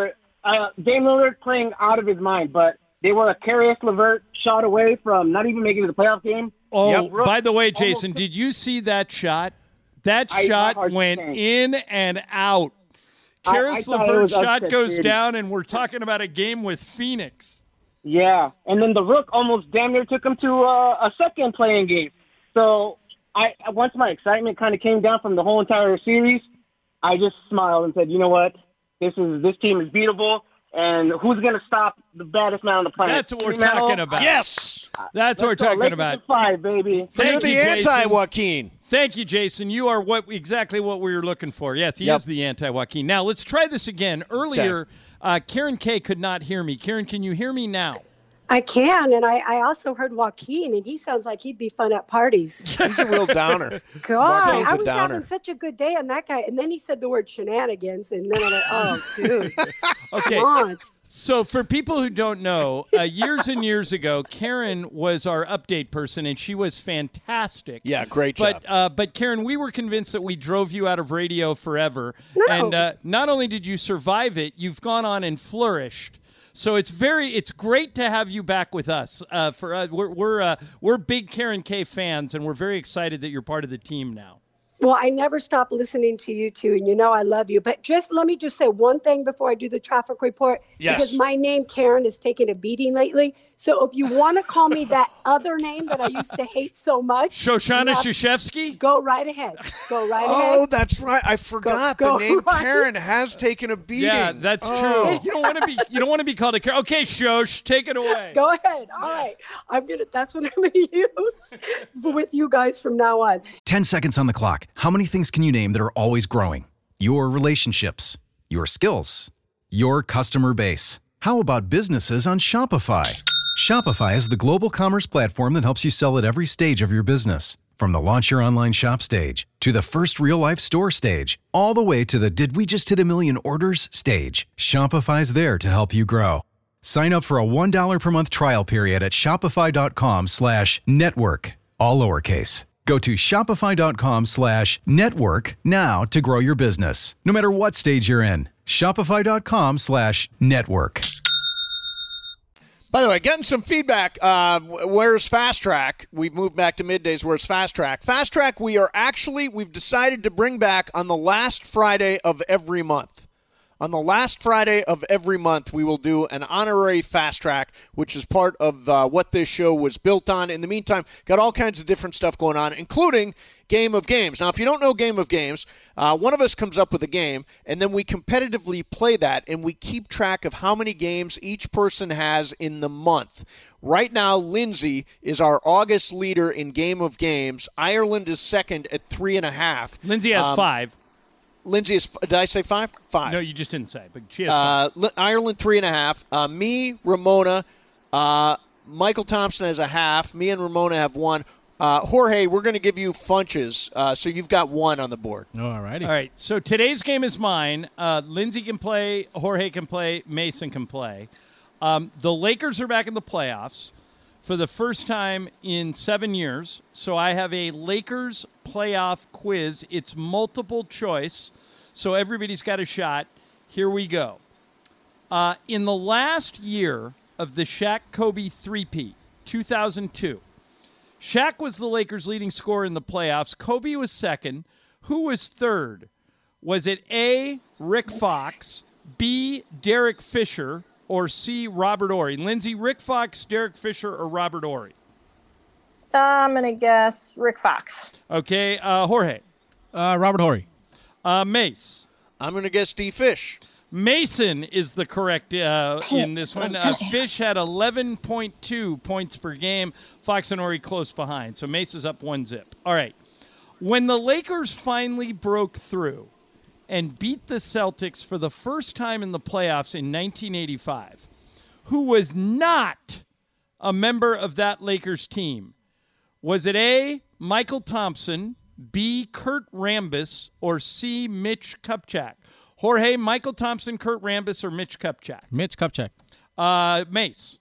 uh, Dame Lillard playing out of his mind, but they were a Caris LeVert shot away from not even making it to the playoff game. Oh, Yep. by the way, Jason, did you see that shot? That I- shot hard to went say. in and out. I- I Caris thought it LeVert's was shot upset goes city. down, and we're talking about a game with Phoenix. Yeah, and then the Rook almost damn near took him to uh, a second playing game. So I once my excitement kind of came down from the whole entire series, I just smiled and said, you know what, this is this team is beatable, and who's going to stop the baddest man on the planet? That's what we're Jimmy Melo? talking about. Yes. That's what we're Let's go. talking Lakers about. in five, baby. You're Thank the you, Jason. anti-Joaquin. Thank you, Jason. You are what exactly what we were looking for. Yes, he Yep. is the anti-Joaquin. Now, let's try this again. Earlier, uh, Karen K could not hear me. Karen, can you hear me now? I can, and I, I also heard Joaquin, and he sounds like he'd be fun at parties. He's a real downer. God, Joaquin's I a was downer. having such a good day on that guy, and then he said the word shenanigans, and then I'm like, oh, dude, Okay. come on. So for people who don't know, uh, years and years ago, Karen was our update person, and she was fantastic. Yeah, great But job. uh, but Karen, we were convinced that we drove you out of radio forever. No. And uh, not only did you survive it, you've gone on and flourished. So it's very, it's great to have you back with us. Uh, for uh, we're we're uh, we're big Karen K fans, and we're very excited that you're part of the team now. Well, I never stop listening to you two, and you know I love you. But just let me just say one thing before I do the traffic report, Yes. because my name, Karen, is taking a beating lately. So if you want to call me that other name that I used to hate so much, Shoshana you know, Shashevsky? go right ahead. Go right Oh, ahead. that's right. I forgot Go- the go name right- Karen has taken a beating. Yeah, that's Oh. true. You don't want to be you don't want to be called a Karen. Okay, Shosh, take it away. Go ahead. All right. I'm gonna that's what I'm gonna use with you guys from now on. ten seconds on the clock. How many things can you name that are always growing? Your relationships, your skills, your customer base. How about businesses on Shopify? Shopify is the global commerce platform that helps you sell at every stage of your business. From the launch your online shop stage to the first real life store stage, all the way to the did we just hit a million orders stage. Shopify's there to help you grow. Sign up for a one dollar per month trial period at shopify.com slash network, all lowercase. Go to shopify.com slash network now to grow your business, no matter what stage you're in. Shopify.com slash network. By the way, getting some feedback. Uh, where's Fast Track? We've moved back to middays. Where's Fast Track? Fast Track, we are actually, we've decided to bring back on the last Friday of every month. On the last Friday of every month, we will do an honorary Fast Track, which is part of uh, what this show was built on. In the meantime, got all kinds of different stuff going on, including Game of Games. Now, if you don't know Game of Games, uh, one of us comes up with a game, and then we competitively play that, and we keep track of how many games each person has in the month. Right now, Lindsay is our August leader in Game of Games. Ireland is second at three and a half. Lindsay has Um, five. Lindsay is, did I say five? Five. No, you just didn't say, but she has five. Uh, Li- Ireland, three and a half. Uh, me, Ramona, uh, Michael Thompson has a half. Me and Ramona have one. Uh, Jorge, we're going to give you funches, uh, so you've got one on the board. All righty. All right, so today's game is mine. Uh, Lindsay can play, Jorge can play, Mason can play. Um, the Lakers are back in the playoffs for the first time in seven years. So I have a Lakers playoff quiz. It's multiple choice, so everybody's got a shot. Here we go. Uh, in the last year of the Shaq-Kobe three-peat, two thousand two, Shaq was the Lakers' leading scorer in the playoffs. Kobe was second. Who was third? Was it A, Rick Fox, B, Derek Fisher, or C, Robert Horry? Lindsay, Rick Fox, Derek Fisher, or Robert Horry? Uh, I'm going to guess Rick Fox. Okay, uh, Jorge. Uh, Robert Horry. Uh, Mace. I'm going to guess D. Fish. Mason is the correct uh, in this one. Uh, Fish had eleven point two points per game. Fox and Horry close behind. So Mace is up one zip. All right. When the Lakers finally broke through and beat the Celtics for the first time in the playoffs in nineteen eighty-five, who was not a member of that Lakers team? Was it A, Michael Thompson, B, Kurt Rambis, or C, Mitch Kupchak? Jorge, Michael Thompson, Kurt Rambis, or Mitch Kupchak? Mitch Kupchak. Uh, Mace.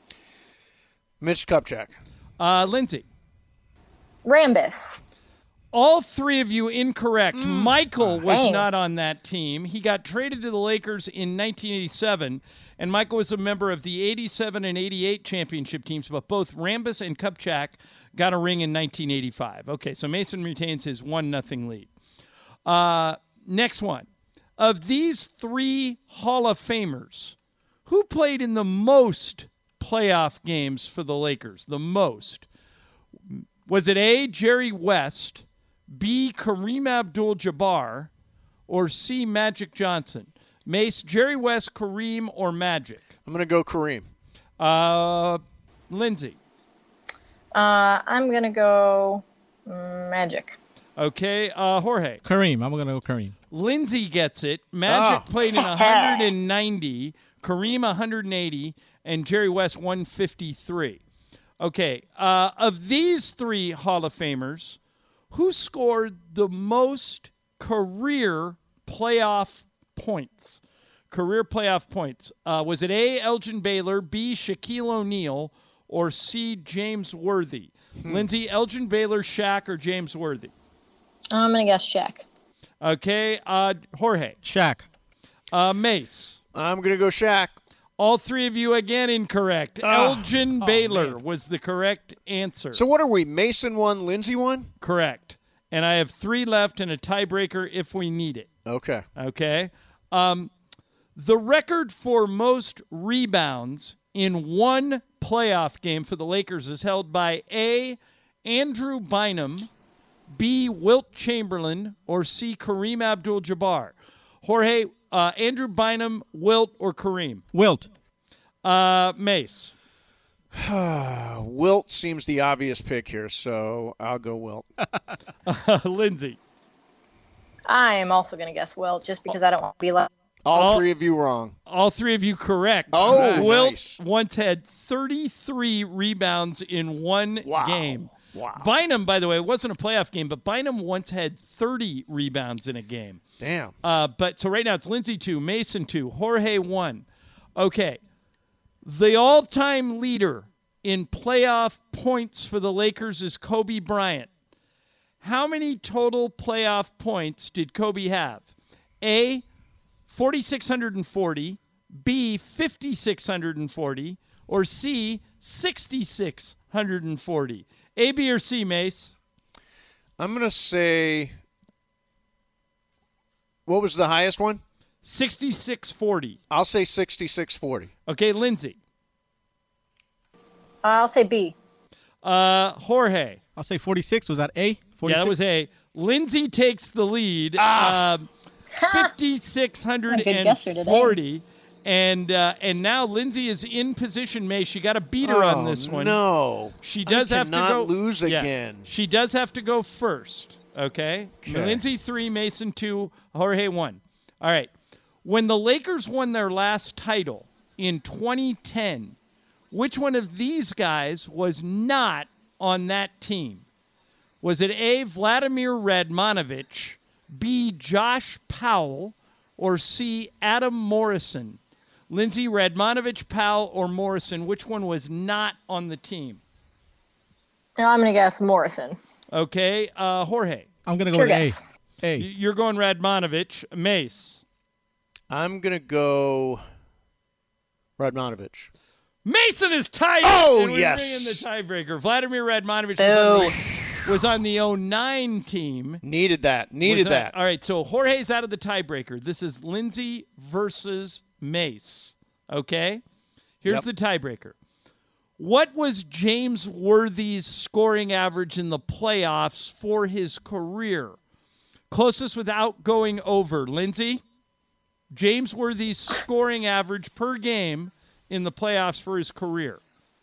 Mitch Kupchak. Uh, Lindsay. Rambis. All three of you incorrect. Michael was Dang. not on that team. He got traded to the Lakers in nineteen eighty-seven, and Michael was a member of the eighty-seven and eighty-eight championship teams, but both Rambis and Kupchak got a ring in nineteen eighty-five. Okay, so Mason retains his one nothing lead. Uh, next one. Of these three Hall of Famers, who played in the most playoff games for the Lakers? The most. Was it A, Jerry West, B, Kareem Abdul-Jabbar, or C, Magic Johnson? Mace, Jerry West, Kareem, or Magic? I'm going to go Kareem. Uh, Lindsay. Uh, I'm gonna go mm, Magic. Okay, uh, Jorge. Kareem. I'm going to go Kareem. Lindsay gets it. Magic Oh. played in one hundred ninety, Kareem one hundred eighty, and Jerry West one hundred fifty-three. Okay, uh, of these three Hall of Famers, who scored the most career playoff points? Career playoff points. Uh, was it A, Elgin Baylor, B, Shaquille O'Neal, or C, James Worthy? Hmm. Lindsay, Elgin Baylor, Shaq, or James Worthy? I'm gonna guess Shaq. Okay, uh, Jorge. Shaq. Uh, Mace. I'm going to go Shaq. All three of you again incorrect. Oh. Elgin Oh, Baylor man. was the correct answer. So what are we? Mason won, Lindsay won? Correct. And I have three left and a tiebreaker if we need it. Okay. Okay. Um, the record for most rebounds in one playoff game for the Lakers is held by A, Andrew Bynum, B, Wilt Chamberlain, or C, Kareem Abdul-Jabbar. Jorge, uh, Andrew Bynum, Wilt, or Kareem? Wilt. Uh, Mace. Wilt seems the obvious pick here, so I'll go Wilt. uh, Lindsay. I am also gonna guess Wilt, just because I don't want to be like. All, All- three of you wrong. All three of you correct. Oh, Wilt nice. once had thirty-three rebounds in one Wow. game. Wow. Bynum, by the way, it wasn't a playoff game, but Bynum once had thirty rebounds in a game. Damn. Uh, but so right now it's Lindsay two, Mason two, Jorge one. Okay. The all-time leader in playoff points for the Lakers is Kobe Bryant. How many total playoff points did Kobe have? A, four thousand six hundred forty, B, five thousand six hundred forty, or C, six thousand six hundred forty? A, B, or C, Mace? I'm going to say, what was the highest one? sixty-six forty. I'll say sixty-six forty. Okay, Lindsay. I'll say B. Uh, Jorge. I'll say forty-six. Was that A? forty-six? Yeah, that was A. Lindsay takes the lead. Ah. Um, five thousand six hundred Good guesser today. forty. And uh, and now Lindsay is in position, May. She got to beat her on Oh, this one. no. She does I have to cannot go lose Yeah. again. She does have to go first. Okay? Okay. Lindsay three, Mason two, Jorge one. All right. When the Lakers won their last title in twenty ten, which one of these guys was not on that team? Was it A, Vladimir Radmanovich, B, Josh Powell, or C, Adam Morrison? Lindsay, Radmanovich, Powell, or Morrison, which one was not on the team? No, I'm gonna guess Morrison. Okay, uh, Jorge. I'm going to go Sure with guess. A. A. Y- You're going Radmanovich. Mace. I'm going to go Radmanovich. Mason is tied. Oh, and we yes. bring in the tiebreaker. Vladimir Radmanovich was on, the, was on the oh nine team. Needed that. Needed Was that. All right, so Jorge's out of the tiebreaker. This is Lindsay versus Mace. Okay? Here's Yep. the tiebreaker. What was James Worthy's scoring average in the playoffs for his career? Closest without going over. Lindsay? James Worthy's scoring average per game in the playoffs for his career.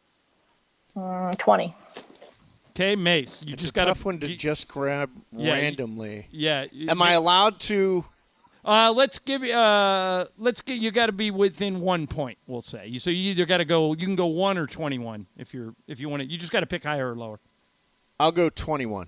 Mm, Twenty. Okay, Mace. You It's just a got tough one to just grab Yeah, you- randomly. Yeah. Am I allowed to? Uh, let's give you. Uh, let's get. You got to be within one point. We'll say. You so you either got to go. You can go one or twenty-one if you're if you want to. You just got to pick higher or lower. I'll go twenty-one.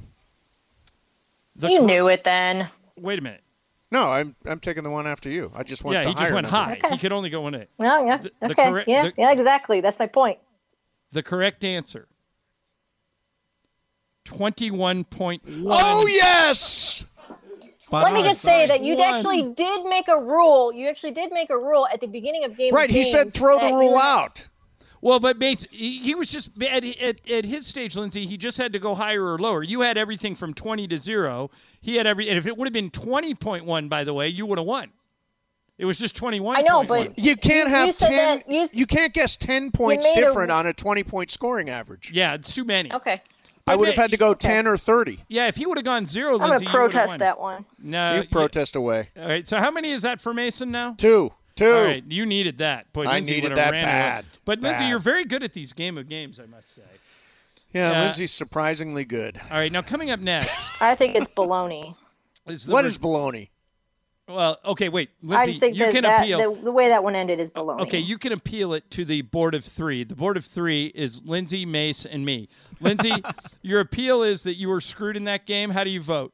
The You cor- knew it then. Wait a minute. No, I'm I'm taking the one after you. I just went Yeah, the he just higher went number. high. Okay. He could only go one A. No, yeah. The- the okay. correct- yeah. the- yeah. Exactly. That's my point. The correct answer twenty-one point one. Oh, yes! Let me just say that you One. actually did make a rule. You actually did make a rule at the beginning of game. Right, he said throw the rule out. Well, but Mace, he, he was just at, at at his stage, Lindsay. He just had to go higher or lower. You had everything from twenty to zero. He had every, and if it would have been twenty point one, by the way, you would have won. It was just twenty-one. I know, but you can't you, have you said ten. that you, you can't guess ten points made a- different on a twenty-point scoring average. Yeah, it's too many. Okay. I would have But, had to go okay. ten or thirty. Yeah, if he would have gone zero, I'm Lindsay, going to you would've protest won. that one. No, You protest away. All right. So how many is that for Mason now? Two. Two. All right, you needed that. Boy, I Lindsay needed would've that ran bad. away. But Lindsay, Bad. you're very good at these game of games, I must say. Yeah, Uh, Lindsay's surprisingly good. All right, now coming up next. I think it's baloney. is the What ver- is baloney? Well, okay, wait, I Lindsay, just think you that, can that appeal. the, the way that one ended is baloney. Okay, you can appeal it to the board of three. The board of three is Lindsay, Mace, and me. Lindsay, your appeal is that you were screwed in that game. How do you vote?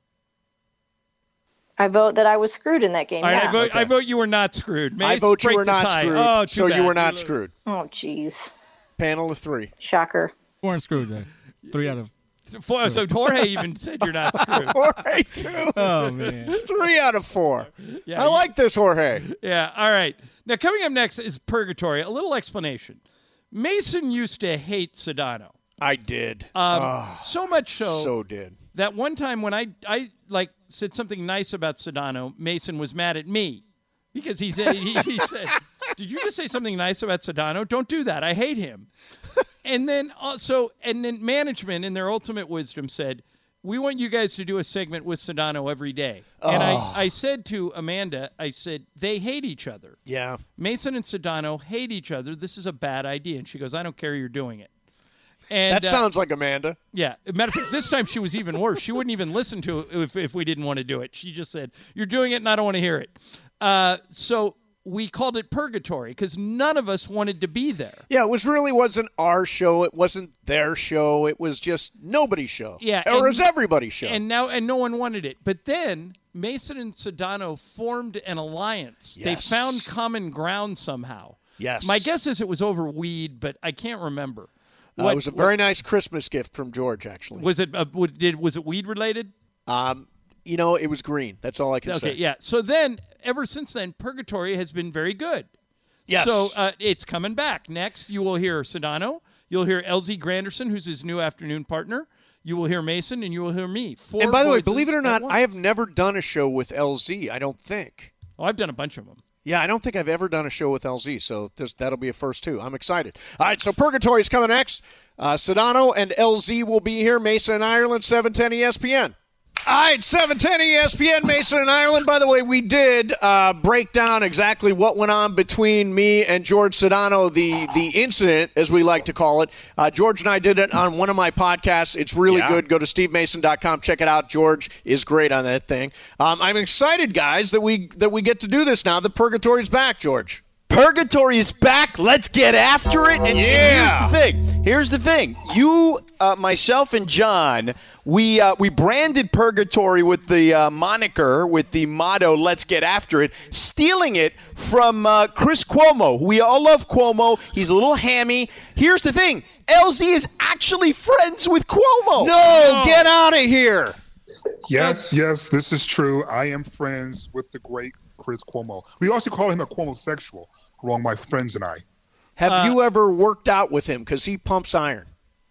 I vote that I was screwed in that game. All right, yeah. I vote. Okay. I vote you were not screwed. Mace, I vote you break were the not tie. screwed, Oh, too so bad. you were not lose. screwed. Oh, jeez. Panel of three. Shocker. Four and screwed there. Three out of. Four, so Jorge even said you're not screwed. Jorge, too. Oh man. It's three out of four. Yeah, I you- like this, Jorge. Yeah, all right. Now, coming up next is Purgatory. A little explanation. Mason used to hate Sedano. I did. Um, Oh, so much so, so did. that one time when I, I like said something nice about Sedano, Mason was mad at me because he said, he, he said, did you just say something nice about Sedano? Don't do that. I hate him. And then also, and then management in their ultimate wisdom said, we want you guys to do a segment with Sedano every day. And Oh. I, I said to Amanda, I said, they hate each other. Yeah. Mason and Sedano hate each other. This is a bad idea. And she goes, I don't care. You're doing it. And That uh, sounds like Amanda. yeah. Matter of fact, this time she was even worse. She wouldn't even listen to it if, if we didn't want to do it. She just said, you're doing it and I don't want to hear it. Uh, so we called it Purgatory because none of us wanted to be there. Yeah, it was really wasn't our show. It wasn't their show. It was just nobody's show. Yeah, or and- it was everybody's show. And now, and no one wanted it. But then Mason and Sedano formed an alliance. Yes. They found common ground somehow. Yes. My guess is it was over weed, but I can't remember. Uh, What- it was a very nice Christmas gift from George, actually. Was it? Uh, w- did was it weed related? Um, you know, it was green. That's all I can say. Okay, yeah. So then, ever since then, Purgatory has been very good. Yes. So uh, it's coming back. Next, you will hear Sedano. You'll hear L Z Granderson, who's his new afternoon partner. You will hear Mason, and you will hear me. Four And by the way, voices believe it or at not, once. I have never done a show with L Z. I don't think. Oh, I've done a bunch of them. Yeah, I don't think I've ever done a show with L Z, so this, that'll be a first, too. I'm excited. All right, so Purgatory is coming next. Uh, Sedano and L Z will be here. Mason and Ireland, seven ten E S P N. All right, seven ten E S P N, Mason and Ireland. By the way, we did uh, break down exactly what went on between me and George Sedano, the, the incident, as we like to call it. Uh, George and I did it on one of my podcasts. It's really Yeah. good. Go to steve mason dot com. Check it out. George is great on that thing. Um, I'm excited, guys, that we that we get to do this now. The Purgatory's back, George. Purgatory is back. Let's get after it. And, Yeah. and here's the thing. Here's the thing. You, uh, myself, and John, we uh, we branded Purgatory with the uh, moniker, with the motto, let's get after it, stealing it from uh, Chris Cuomo. We all love Cuomo. He's a little hammy. Here's the thing. L Z is actually friends with Cuomo. No, get out of here. Yes, yes, this is true. I am friends with the great Chris Cuomo. We also call him a Cuomo-sexual, along my friends and I. Have Uh, you ever worked out with him? Because he pumps iron.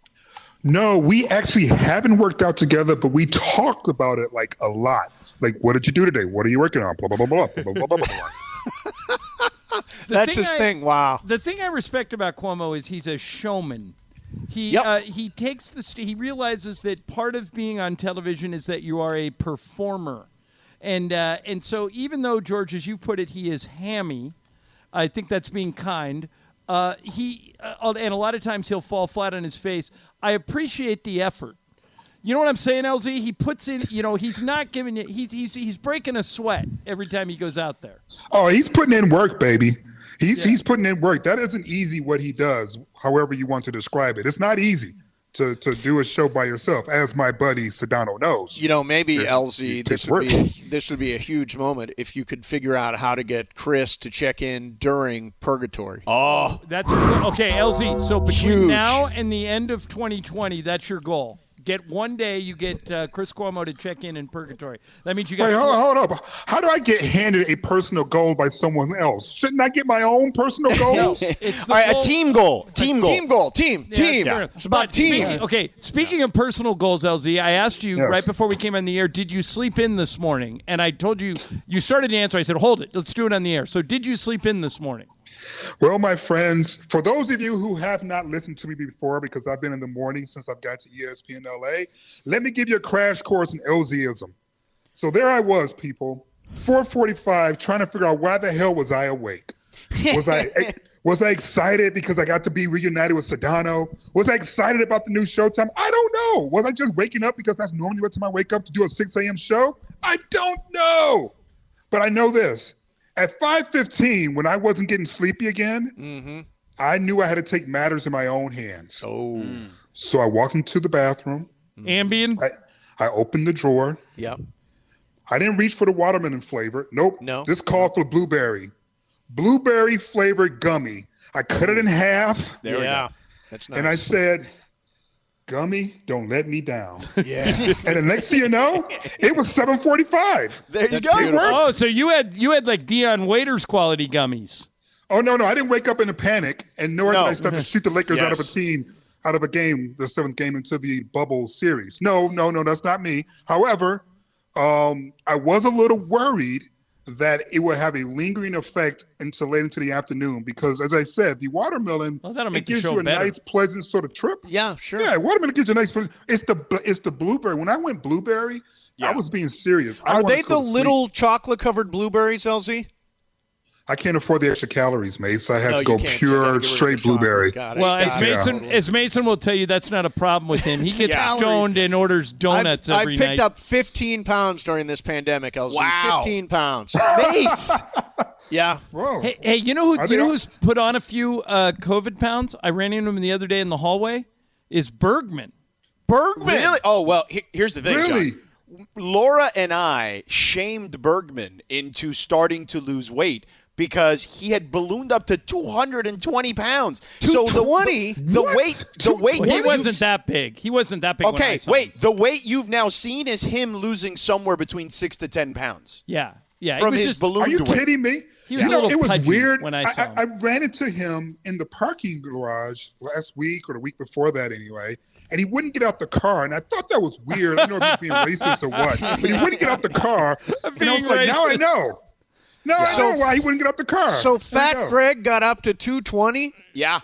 No, we actually haven't worked out together, but we talked about it like a lot. Like, what did you do today? What are you working on? Blah, blah, blah, blah, blah, blah, blah, blah, blah. The That's thing his I- thing. Wow. The thing I respect about Cuomo is he's a showman. He Yep. uh, he takes the st- he realizes that part of being on television is that you are a performer, and uh, and so even though George, as you put it, he is hammy, I think that's being kind. Uh, he uh, and a lot of times he'll fall flat on his face. I appreciate the effort. You know what I'm saying, L Z? He puts in. You know, he's not giving you. He's he's he's breaking a sweat every time he goes out there. Oh, he's putting in work, baby. He's he's putting in work. That isn't easy what he does, however you want to describe it. It's not easy to, to do a show by yourself, as my buddy Sedano knows. You know, maybe Yeah, L Z, it this takes would be work. this would be a huge moment if you could figure out how to get Chris to check in during Purgatory. Oh, That's okay, L Z. So between Huge. now and the end of twenty twenty, that's your goal. Get one day. You get uh, Chris Cuomo to check in in purgatory. That means you got. Wait, hold, hold up. How do I get handed a personal goal by someone else? Shouldn't I get my own personal goals? No, it's the All right, goal- a team goal. Team goal. Team goal. Team. Yeah, team. fair enough. It's about But team. speaking- okay, speaking of personal goals, L Z, I asked you Yes. right before we came on the air, did you sleep in this morning? And I told you, you started to answer. I said, hold it. Let's do it on the air. So did you sleep in this morning? Well, my friends, for those of you who have not listened to me before, because I've been in the morning since I've got to E S P N L A, let me give you a crash course in L Z-ism. So there I was, people, four forty-five, trying to figure out why the hell was I awake. Was I was I excited because I got to be reunited with Sedano? Was I excited about the new Showtime? I don't know. Was I just waking up because that's normally what time I wake up to do a six a.m. show? I don't know. But I know this. At five fifteen, when I wasn't getting sleepy again, Mm-hmm. I knew I had to take matters in my own hands. Oh. So I walked into the bathroom. Ambien? I, I opened the drawer. Yep. I didn't reach for the watermelon flavor. Nope. No. This called for blueberry. Blueberry flavored gummy. I cut it in half. There yeah. That's nice. And I said, Gummy, don't let me down. Yeah. And the next thing you know, it was seven forty-five. There you That's go. beautiful. Oh, so you had you had like Dion Waiters quality gummies. Oh, no, no. I didn't wake up in a panic, and nor No. did I start to shoot the Lakers out of a Yes. team, out of a game, the seventh game into the bubble series. No, no, no, that's not me. However, um, I was a little worried that it would have a lingering effect until late into the afternoon because, as I said, the watermelon, Well, that'll it make the gives show you a better. nice, pleasant sort of trip. Yeah, sure. Yeah, watermelon gives you a nice, pleasant- it's the it's the blueberry. When I went blueberry, I was being serious. I Are wanted they to go the to sleep. little chocolate covered blueberries, L Z? I can't afford the extra calories, mate, so I had No, to you go can't. You gotta pure, get rid of straight the chocolate. blueberry. Got it. Well, as Got it. Mason as Mason will tell you, that's not a problem with him. He gets Yeah. stoned and orders donuts I've, every I've picked night. up fifteen pounds during this pandemic, L Z. Wow. fifteen pounds. Mace. Yeah. Whoa. Hey, hey, you know who I you think know I- who's put on a few uh, COVID pounds? I ran into him the other day in the hallway. Is Bergman? Bergman. Really? Oh, well, he- here's the thing, Really? John. Laura and I shamed Bergman into starting to lose weight because he had ballooned up to two hundred twenty pounds. So the, two twenty? the, the What? weight, the weight Well, he that wasn't you've- that big. He wasn't that big. when I Okay, saw wait. him. The weight you've now seen is him losing somewhere between six to ten pounds Yeah, yeah. he from was his just- balloon Are you weight. kidding me? He was you a know, little it was pudgy weird. when I saw him. I, ran into him in the parking garage last week or the week before that anyway, and he wouldn't get out the car. And I thought that was weird. I don't know if he's being racist or what, but he wouldn't get out the car. And I was Being like, now I racist. know. Now I So know why he wouldn't get out the car. So There you Fat go. Greg got up to two twenty? Yeah.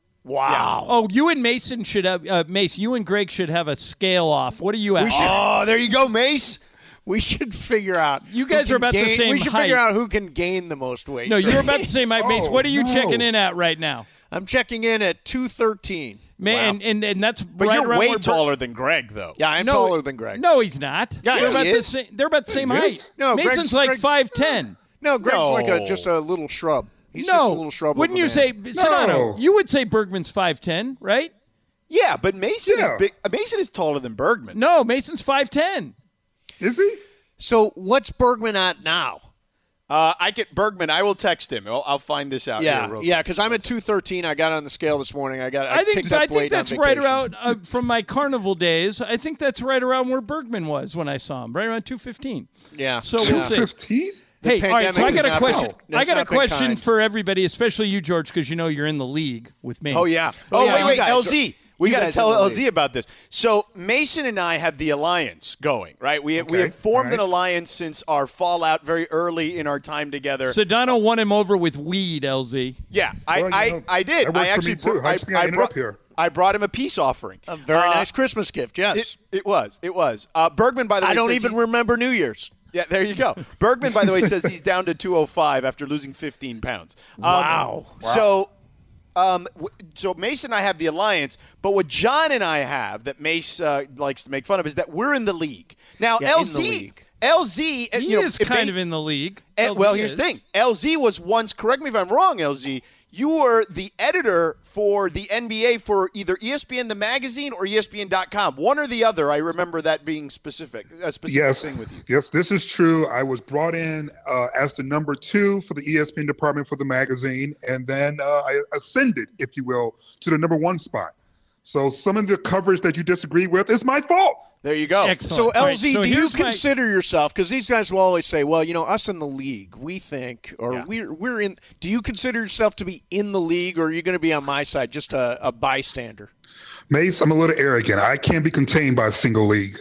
Wow. Oh, you and Mason should have uh, Mace. You and Greg should have a scale off. What are you at? We should- Oh, there you go, Mace. We should figure out. You who guys can are about the gain, same We should height. figure out who can gain the most weight. No, you're about the same height, Mace. Oh, What are you no. checking in at right now? I'm checking in at two thirteen. Man, and, and and that's But right you're around way where Ber- taller than Greg, though. Yeah, I'm No, taller than Greg. No, he's not. Yeah, they're he about is. the same. They're about the same He height. is. No, Mason's Greg's- like Greg's- five ten. No, Greg's No. like a just a little shrub. He's no, just a little shrub. of wouldn't a you man. say, No. Sedano? You would say Bergman's five ten, right? Yeah, but Mason Yeah. is big. Mason is taller than Bergman. No, Mason's five ten. Is he? So what's Bergman at now? Uh, I get Bergman. I will text him. I'll, I'll find this out. Yeah, here real yeah, quick. because I'm at two thirteen. I got on the scale this morning. I got. I, I think picked up I think weight that's on right vacation. around uh, from my carnival days. I think that's right around where Bergman was when I saw him, right around two fifteen. Yeah. So Yeah. we'll see. fifteen? The Hey, all right. So I pandemic got has a not question. been- I has got a not been question kind. for everybody, especially you, George, because you know you're in the league with me. Oh yeah. Oh, yeah, wait, you wait, guys L are- Z. We you got to guys tell are in the L Z league. about this. So Mason and I have the alliance going, right? We we Okay, have formed all an right. alliance since our fallout very early in our time together. Sedano won him over with weed. L Z. yeah, I Well, you I, know, I did. that works I for actually me, too. bro- How'd I, you think I I ended brought up here? I brought him a peace offering. A very Uh, nice Christmas gift. Yes. It, it was. It was. Uh, Bergman, by the way, I don't says even he- remember New Year's. Yeah, there you go. Bergman, by the way, says he's down to two oh five after losing fifteen pounds. Um, Wow. So, um, w- so Mace and I have the alliance, but what John and I have that Mace uh, likes to make fun of is that we're in the league. Now, Yeah, in the L Z, league. L Z, uh, He you know, is it kind may- of in the league. Eh, L Z well, here's is. the thing. L Z was once, correct me if I'm wrong, L Z, you were the editor for the N B A for either E S P N the magazine or E S P N dot com. One or the other. I remember that being specific, a specific Yes, thing with you. yes, this is true. I was brought in uh, as the number two for the E S P N department for the magazine, and then uh, I ascended, if you will, to the number one spot. So some of the coverage that you disagree with is my fault. There you go. Excellent. So, L Z, All right, so do you here's my- consider yourself, because these guys will always say, well, you know, us in the league, we think, or Yeah. we're, we're in, do you consider yourself to be in the league, or are you going to be on my side, just a, a bystander? Mace, I'm a little arrogant. I can't be contained by a single league.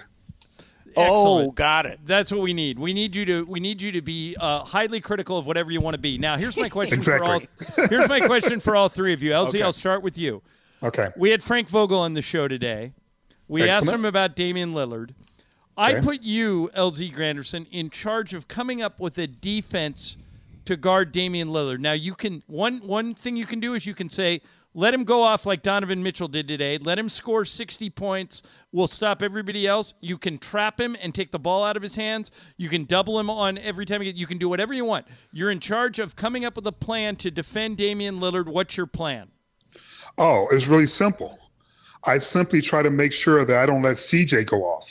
Oh, Excellent. got it. That's what we need. We need you to we need you to be uh, highly critical of whatever you want to be. Now, here's my question Exactly. for all. Here's my question for all three of you. L Z, Okay. I'll start with you. Okay. We had Frank Vogel on the show today. We Excellent. asked him about Damian Lillard. I Okay. put you, L Z Granderson, in charge of coming up with a defense to guard Damian Lillard. Now, you can one one thing you can do is you can say, let him go off like Donovan Mitchell did today. Let him score sixty points. We'll stop everybody else. You can trap him and take the ball out of his hands. You can double him on every time you get. You can do whatever you want. You're in charge of coming up with a plan to defend Damian Lillard. What's your plan? Oh, it's really simple. I simply try to make sure that I don't let C J go off.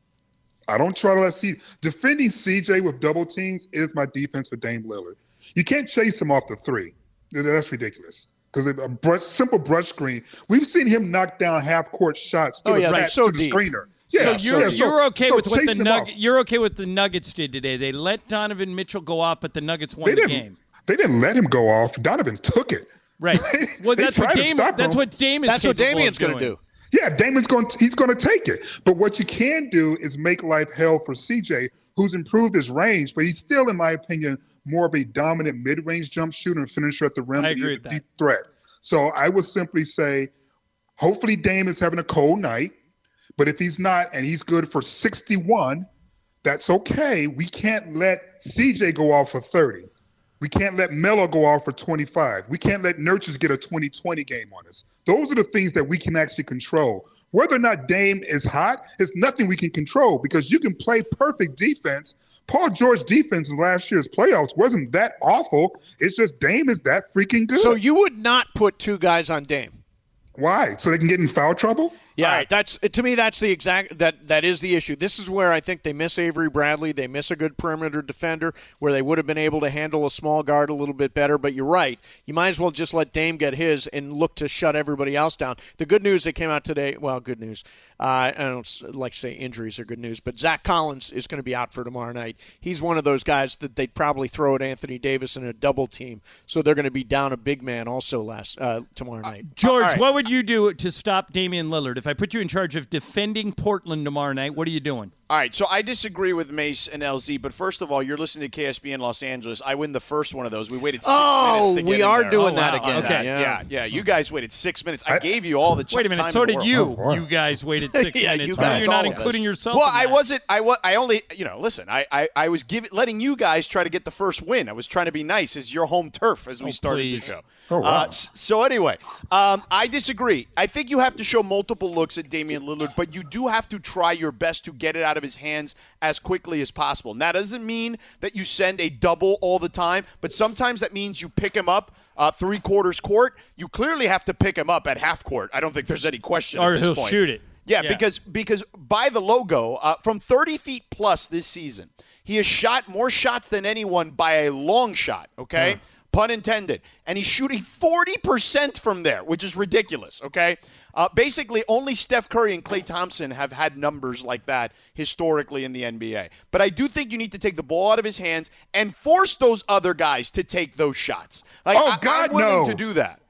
I don't try to let C defending C J with double teams is my defense for Dame Lillard. You can't chase him off the three. That's ridiculous. Because a brush, simple brush screen, we've seen him knock down half court shots Oh, yeah, attached that's so to the deep. screener. So Yeah, you're yeah, so- you're okay so with what the chase him Nug- off. you're okay with the Nuggets did today. They let Donovan Mitchell go off, but the Nuggets won They the didn't. game. They didn't let him go off. Donovan took it. Right. Well, They that's what tried to Dame. stop That's him. what Dame is. That's what capable Damian's going going to do. Yeah, Damon's going. To, he's going to take it. But what you can do is make life hell for C J, who's improved his range, but he's still, in my opinion, more of a dominant mid-range jump shooter and finisher at the rim. I but he's agree a with that. deep threat. So I would simply say, hopefully Dame is having a cold night. But if he's not, and he's good for sixty-one, that's okay. We can't let C J go off for thirty. We can't let Melo go off for twenty-five. We can't let Nurkic get a twenty twenty game on us. Those are the things that we can actually control. Whether or not Dame is hot is nothing we can control because you can play perfect defense. Paul George's defense in last year's playoffs wasn't that awful. It's just Dame is that freaking good. So you would not put two guys on Dame? Why? So they can get in foul trouble? Yeah, that's to me. That's the exact that that is the issue. This is where I think they miss Avery Bradley. They miss a good perimeter defender where they would have been able to handle a small guard a little bit better. But you're right. You might as well just let Dame get his and look to shut everybody else down. The good news that came out today. Well, good news. Uh, I don't like to say injuries are good news, but Zach Collins is going to be out for tomorrow night. He's one of those guys that they'd probably throw at Anthony Davis in a double team. So they're going to be down a big man also last uh, tomorrow night. George, All right. what would you do to stop Damian Lillard? If I put you in charge of defending Portland tomorrow night, what are you doing? All right, so I disagree with Mace and L Z, but first of all, you're listening to K S B N Los Angeles. I win the first one of those. We waited six Oh, minutes to get we in are there. doing Oh, that wow. again. Okay, Yeah. yeah. yeah, You guys waited six minutes. I, gave you all the ch- Wait a minute. time So in the did world. you. Oh, wow. You guys waited six yeah, minutes. you Why guys, are you not all of including us. yourself? Well, in I that? wasn't. I was. I only. You know, listen. I. I, I was giving, letting you guys try to get the first win. I was trying to be nice. As your home turf as we Oh, started please. the show. Oh, wow. Uh, s- so anyway, um, I disagree. I think you have to show multiple looks at Damian Lillard, but you do have to try your best to get it out of his hands as quickly as possible. And that doesn't mean that you send a double all the time, but sometimes that means you pick him up uh, three quarters court. You clearly have to pick him up at half court. I don't think there's any question Or at this he'll point. shoot it. Yeah, Yeah. because because by the logo, uh, from thirty feet plus this season, he has shot more shots than anyone by a long shot, okay? Pun intended. And he's shooting forty percent from there, which is ridiculous, okay? Uh, basically, only Steph Curry and Klay Thompson have had numbers like that historically in the N B A. But I do think you need to take the ball out of his hands and force those other guys to take those shots. Like, Oh, I, God, I'm willing no. to do that.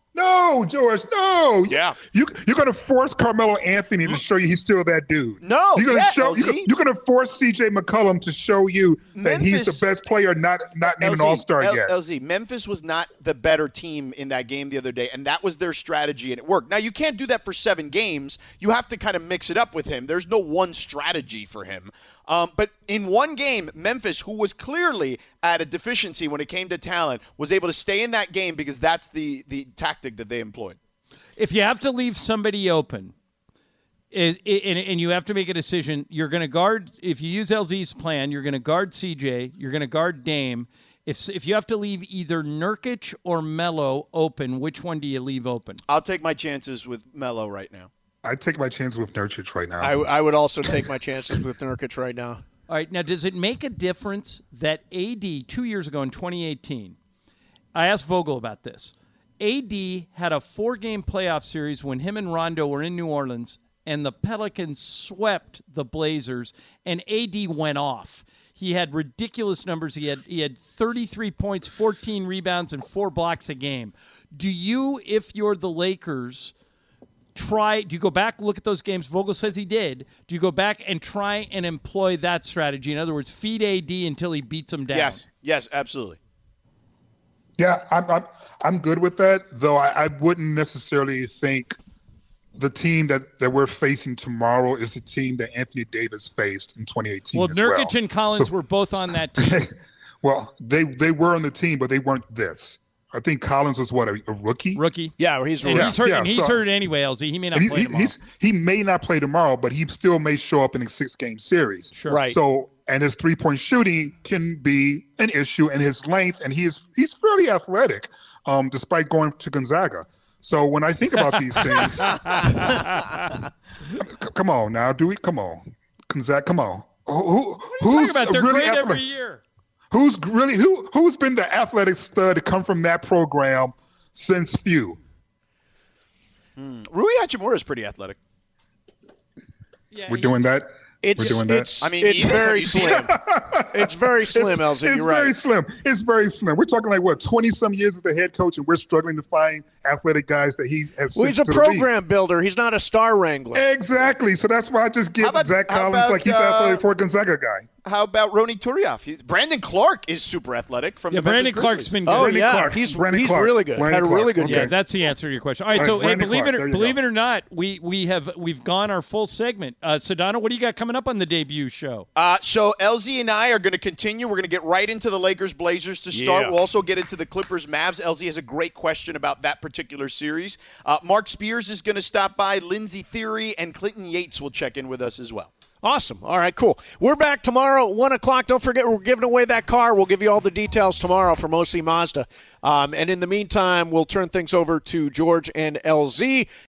No, George, no. Yeah. You, you're going to force Carmelo Anthony to show you he's still that dude. No, You're going yeah, to show. L Z. You're, gonna- you're going to force C J McCollum to show you that he's Memphis- the best player, not not named an L Z, All-Star L- yet. L Z, Memphis was not the better team in that game the other day, and that was their strategy, and it worked. Now, you can't do that for seven games. You have to kind of mix it up with him. There's no one strategy for him. Um, but in one game, Memphis, who was clearly at a deficiency when it came to talent, was able to stay in that game because that's the, the tactic that they employed. If you have to leave somebody open, it, it, and, and you have to make a decision, you're going to guard, if you use L Z's plan, you're going to guard C J, you're going to guard Dame. If if you have to leave either Nurkic or Melo open, which one do you leave open? I'll take my chances with Melo right now. I take my chances with Nurkic right now. I, I would also take my chances with Nurkic right now. All right, now does it make a difference that A D two years ago in twenty eighteen, I asked Vogel about this. A D had a four-game playoff series when him and Rondo were in New Orleans, and the Pelicans swept the Blazers, and A D went off. He had ridiculous numbers. He had he had thirty-three points, fourteen rebounds, and four blocks a game. Do you, if you're the Lakers, try, do you go back, look at those games? Vogel says he did. Do you go back and try and employ that strategy? In other words, feed A D until he beats him down? Yes, yes, absolutely. Yeah, I'm I'm, I'm good with that, though I, I wouldn't necessarily think the team that, that we're facing tomorrow is the team that Anthony Davis faced in twenty eighteen. Well, as Nurkic well. and Collins So- were both on that team. Well, they they were on the team, but they weren't this. I think Collins was what, a, a rookie? Rookie. Yeah, he's and Yeah, he's hurt. yeah, and he's so- hurt anyway. L Z. He may not And he, play he- tomorrow. he's, he may not play tomorrow, but he still may show up in a six-game series. Sure. Right. So, and his three-point shooting can be an issue, and his length, and he is he's fairly athletic, um, despite going to Gonzaga. So when I think about these things, c- come on now, do we? Come on, Gonzaga, come on. Who, who, who's Talk about they're really great athletic? every year. Who's really who? Who's been the athletic stud to come from that program since few? Rui Hachimura is pretty athletic. Yeah, We're doing that. It's, We're doing that. it's, I mean, it's you- have very you seen slim. It's very slim, L Z. It's You're very right. slim. It's very slim. We're talking like what twenty some years as the head coach, and we're struggling to find athletic guys that he has. Well, he's sent a to the league. program builder. He's not a star wrangler. Exactly. So that's why I just give How about- Zach how Collins about, like he's uh, athletic for a Gonzaga guy. How about Rony Turiaf? He's, Brandon Clark is super athletic from Yeah, the Memphis Brandon Clark's Grizzlies. been good. Oh, Brandon yeah. Clark. He's, Brandon he's Clark. really good. Brandon Had a really Clark. good Okay. Yeah, game. that's the answer to your question. All right, All so right, hey, Brandon believe Clark, it there or you believe go. it or not, we we have we've gone our full segment. Uh, Sedano, what do you got coming up on the debut show? Uh, so L Z and I are going to continue. We're going to get right into the Lakers Blazers to start. Yeah. We'll also get into the Clippers Mavs. L Z has a great question about that particular series. Uh, Mark Spears is going to stop by. Lindsey Theory and Clinton Yates will check in with us as well. Awesome. All right, cool. We're back tomorrow at one o'clock. Don't forget, we're giving away that car. We'll give you all the details tomorrow from O C Mazda. Um, and in the meantime, we'll turn things over to George and L Z.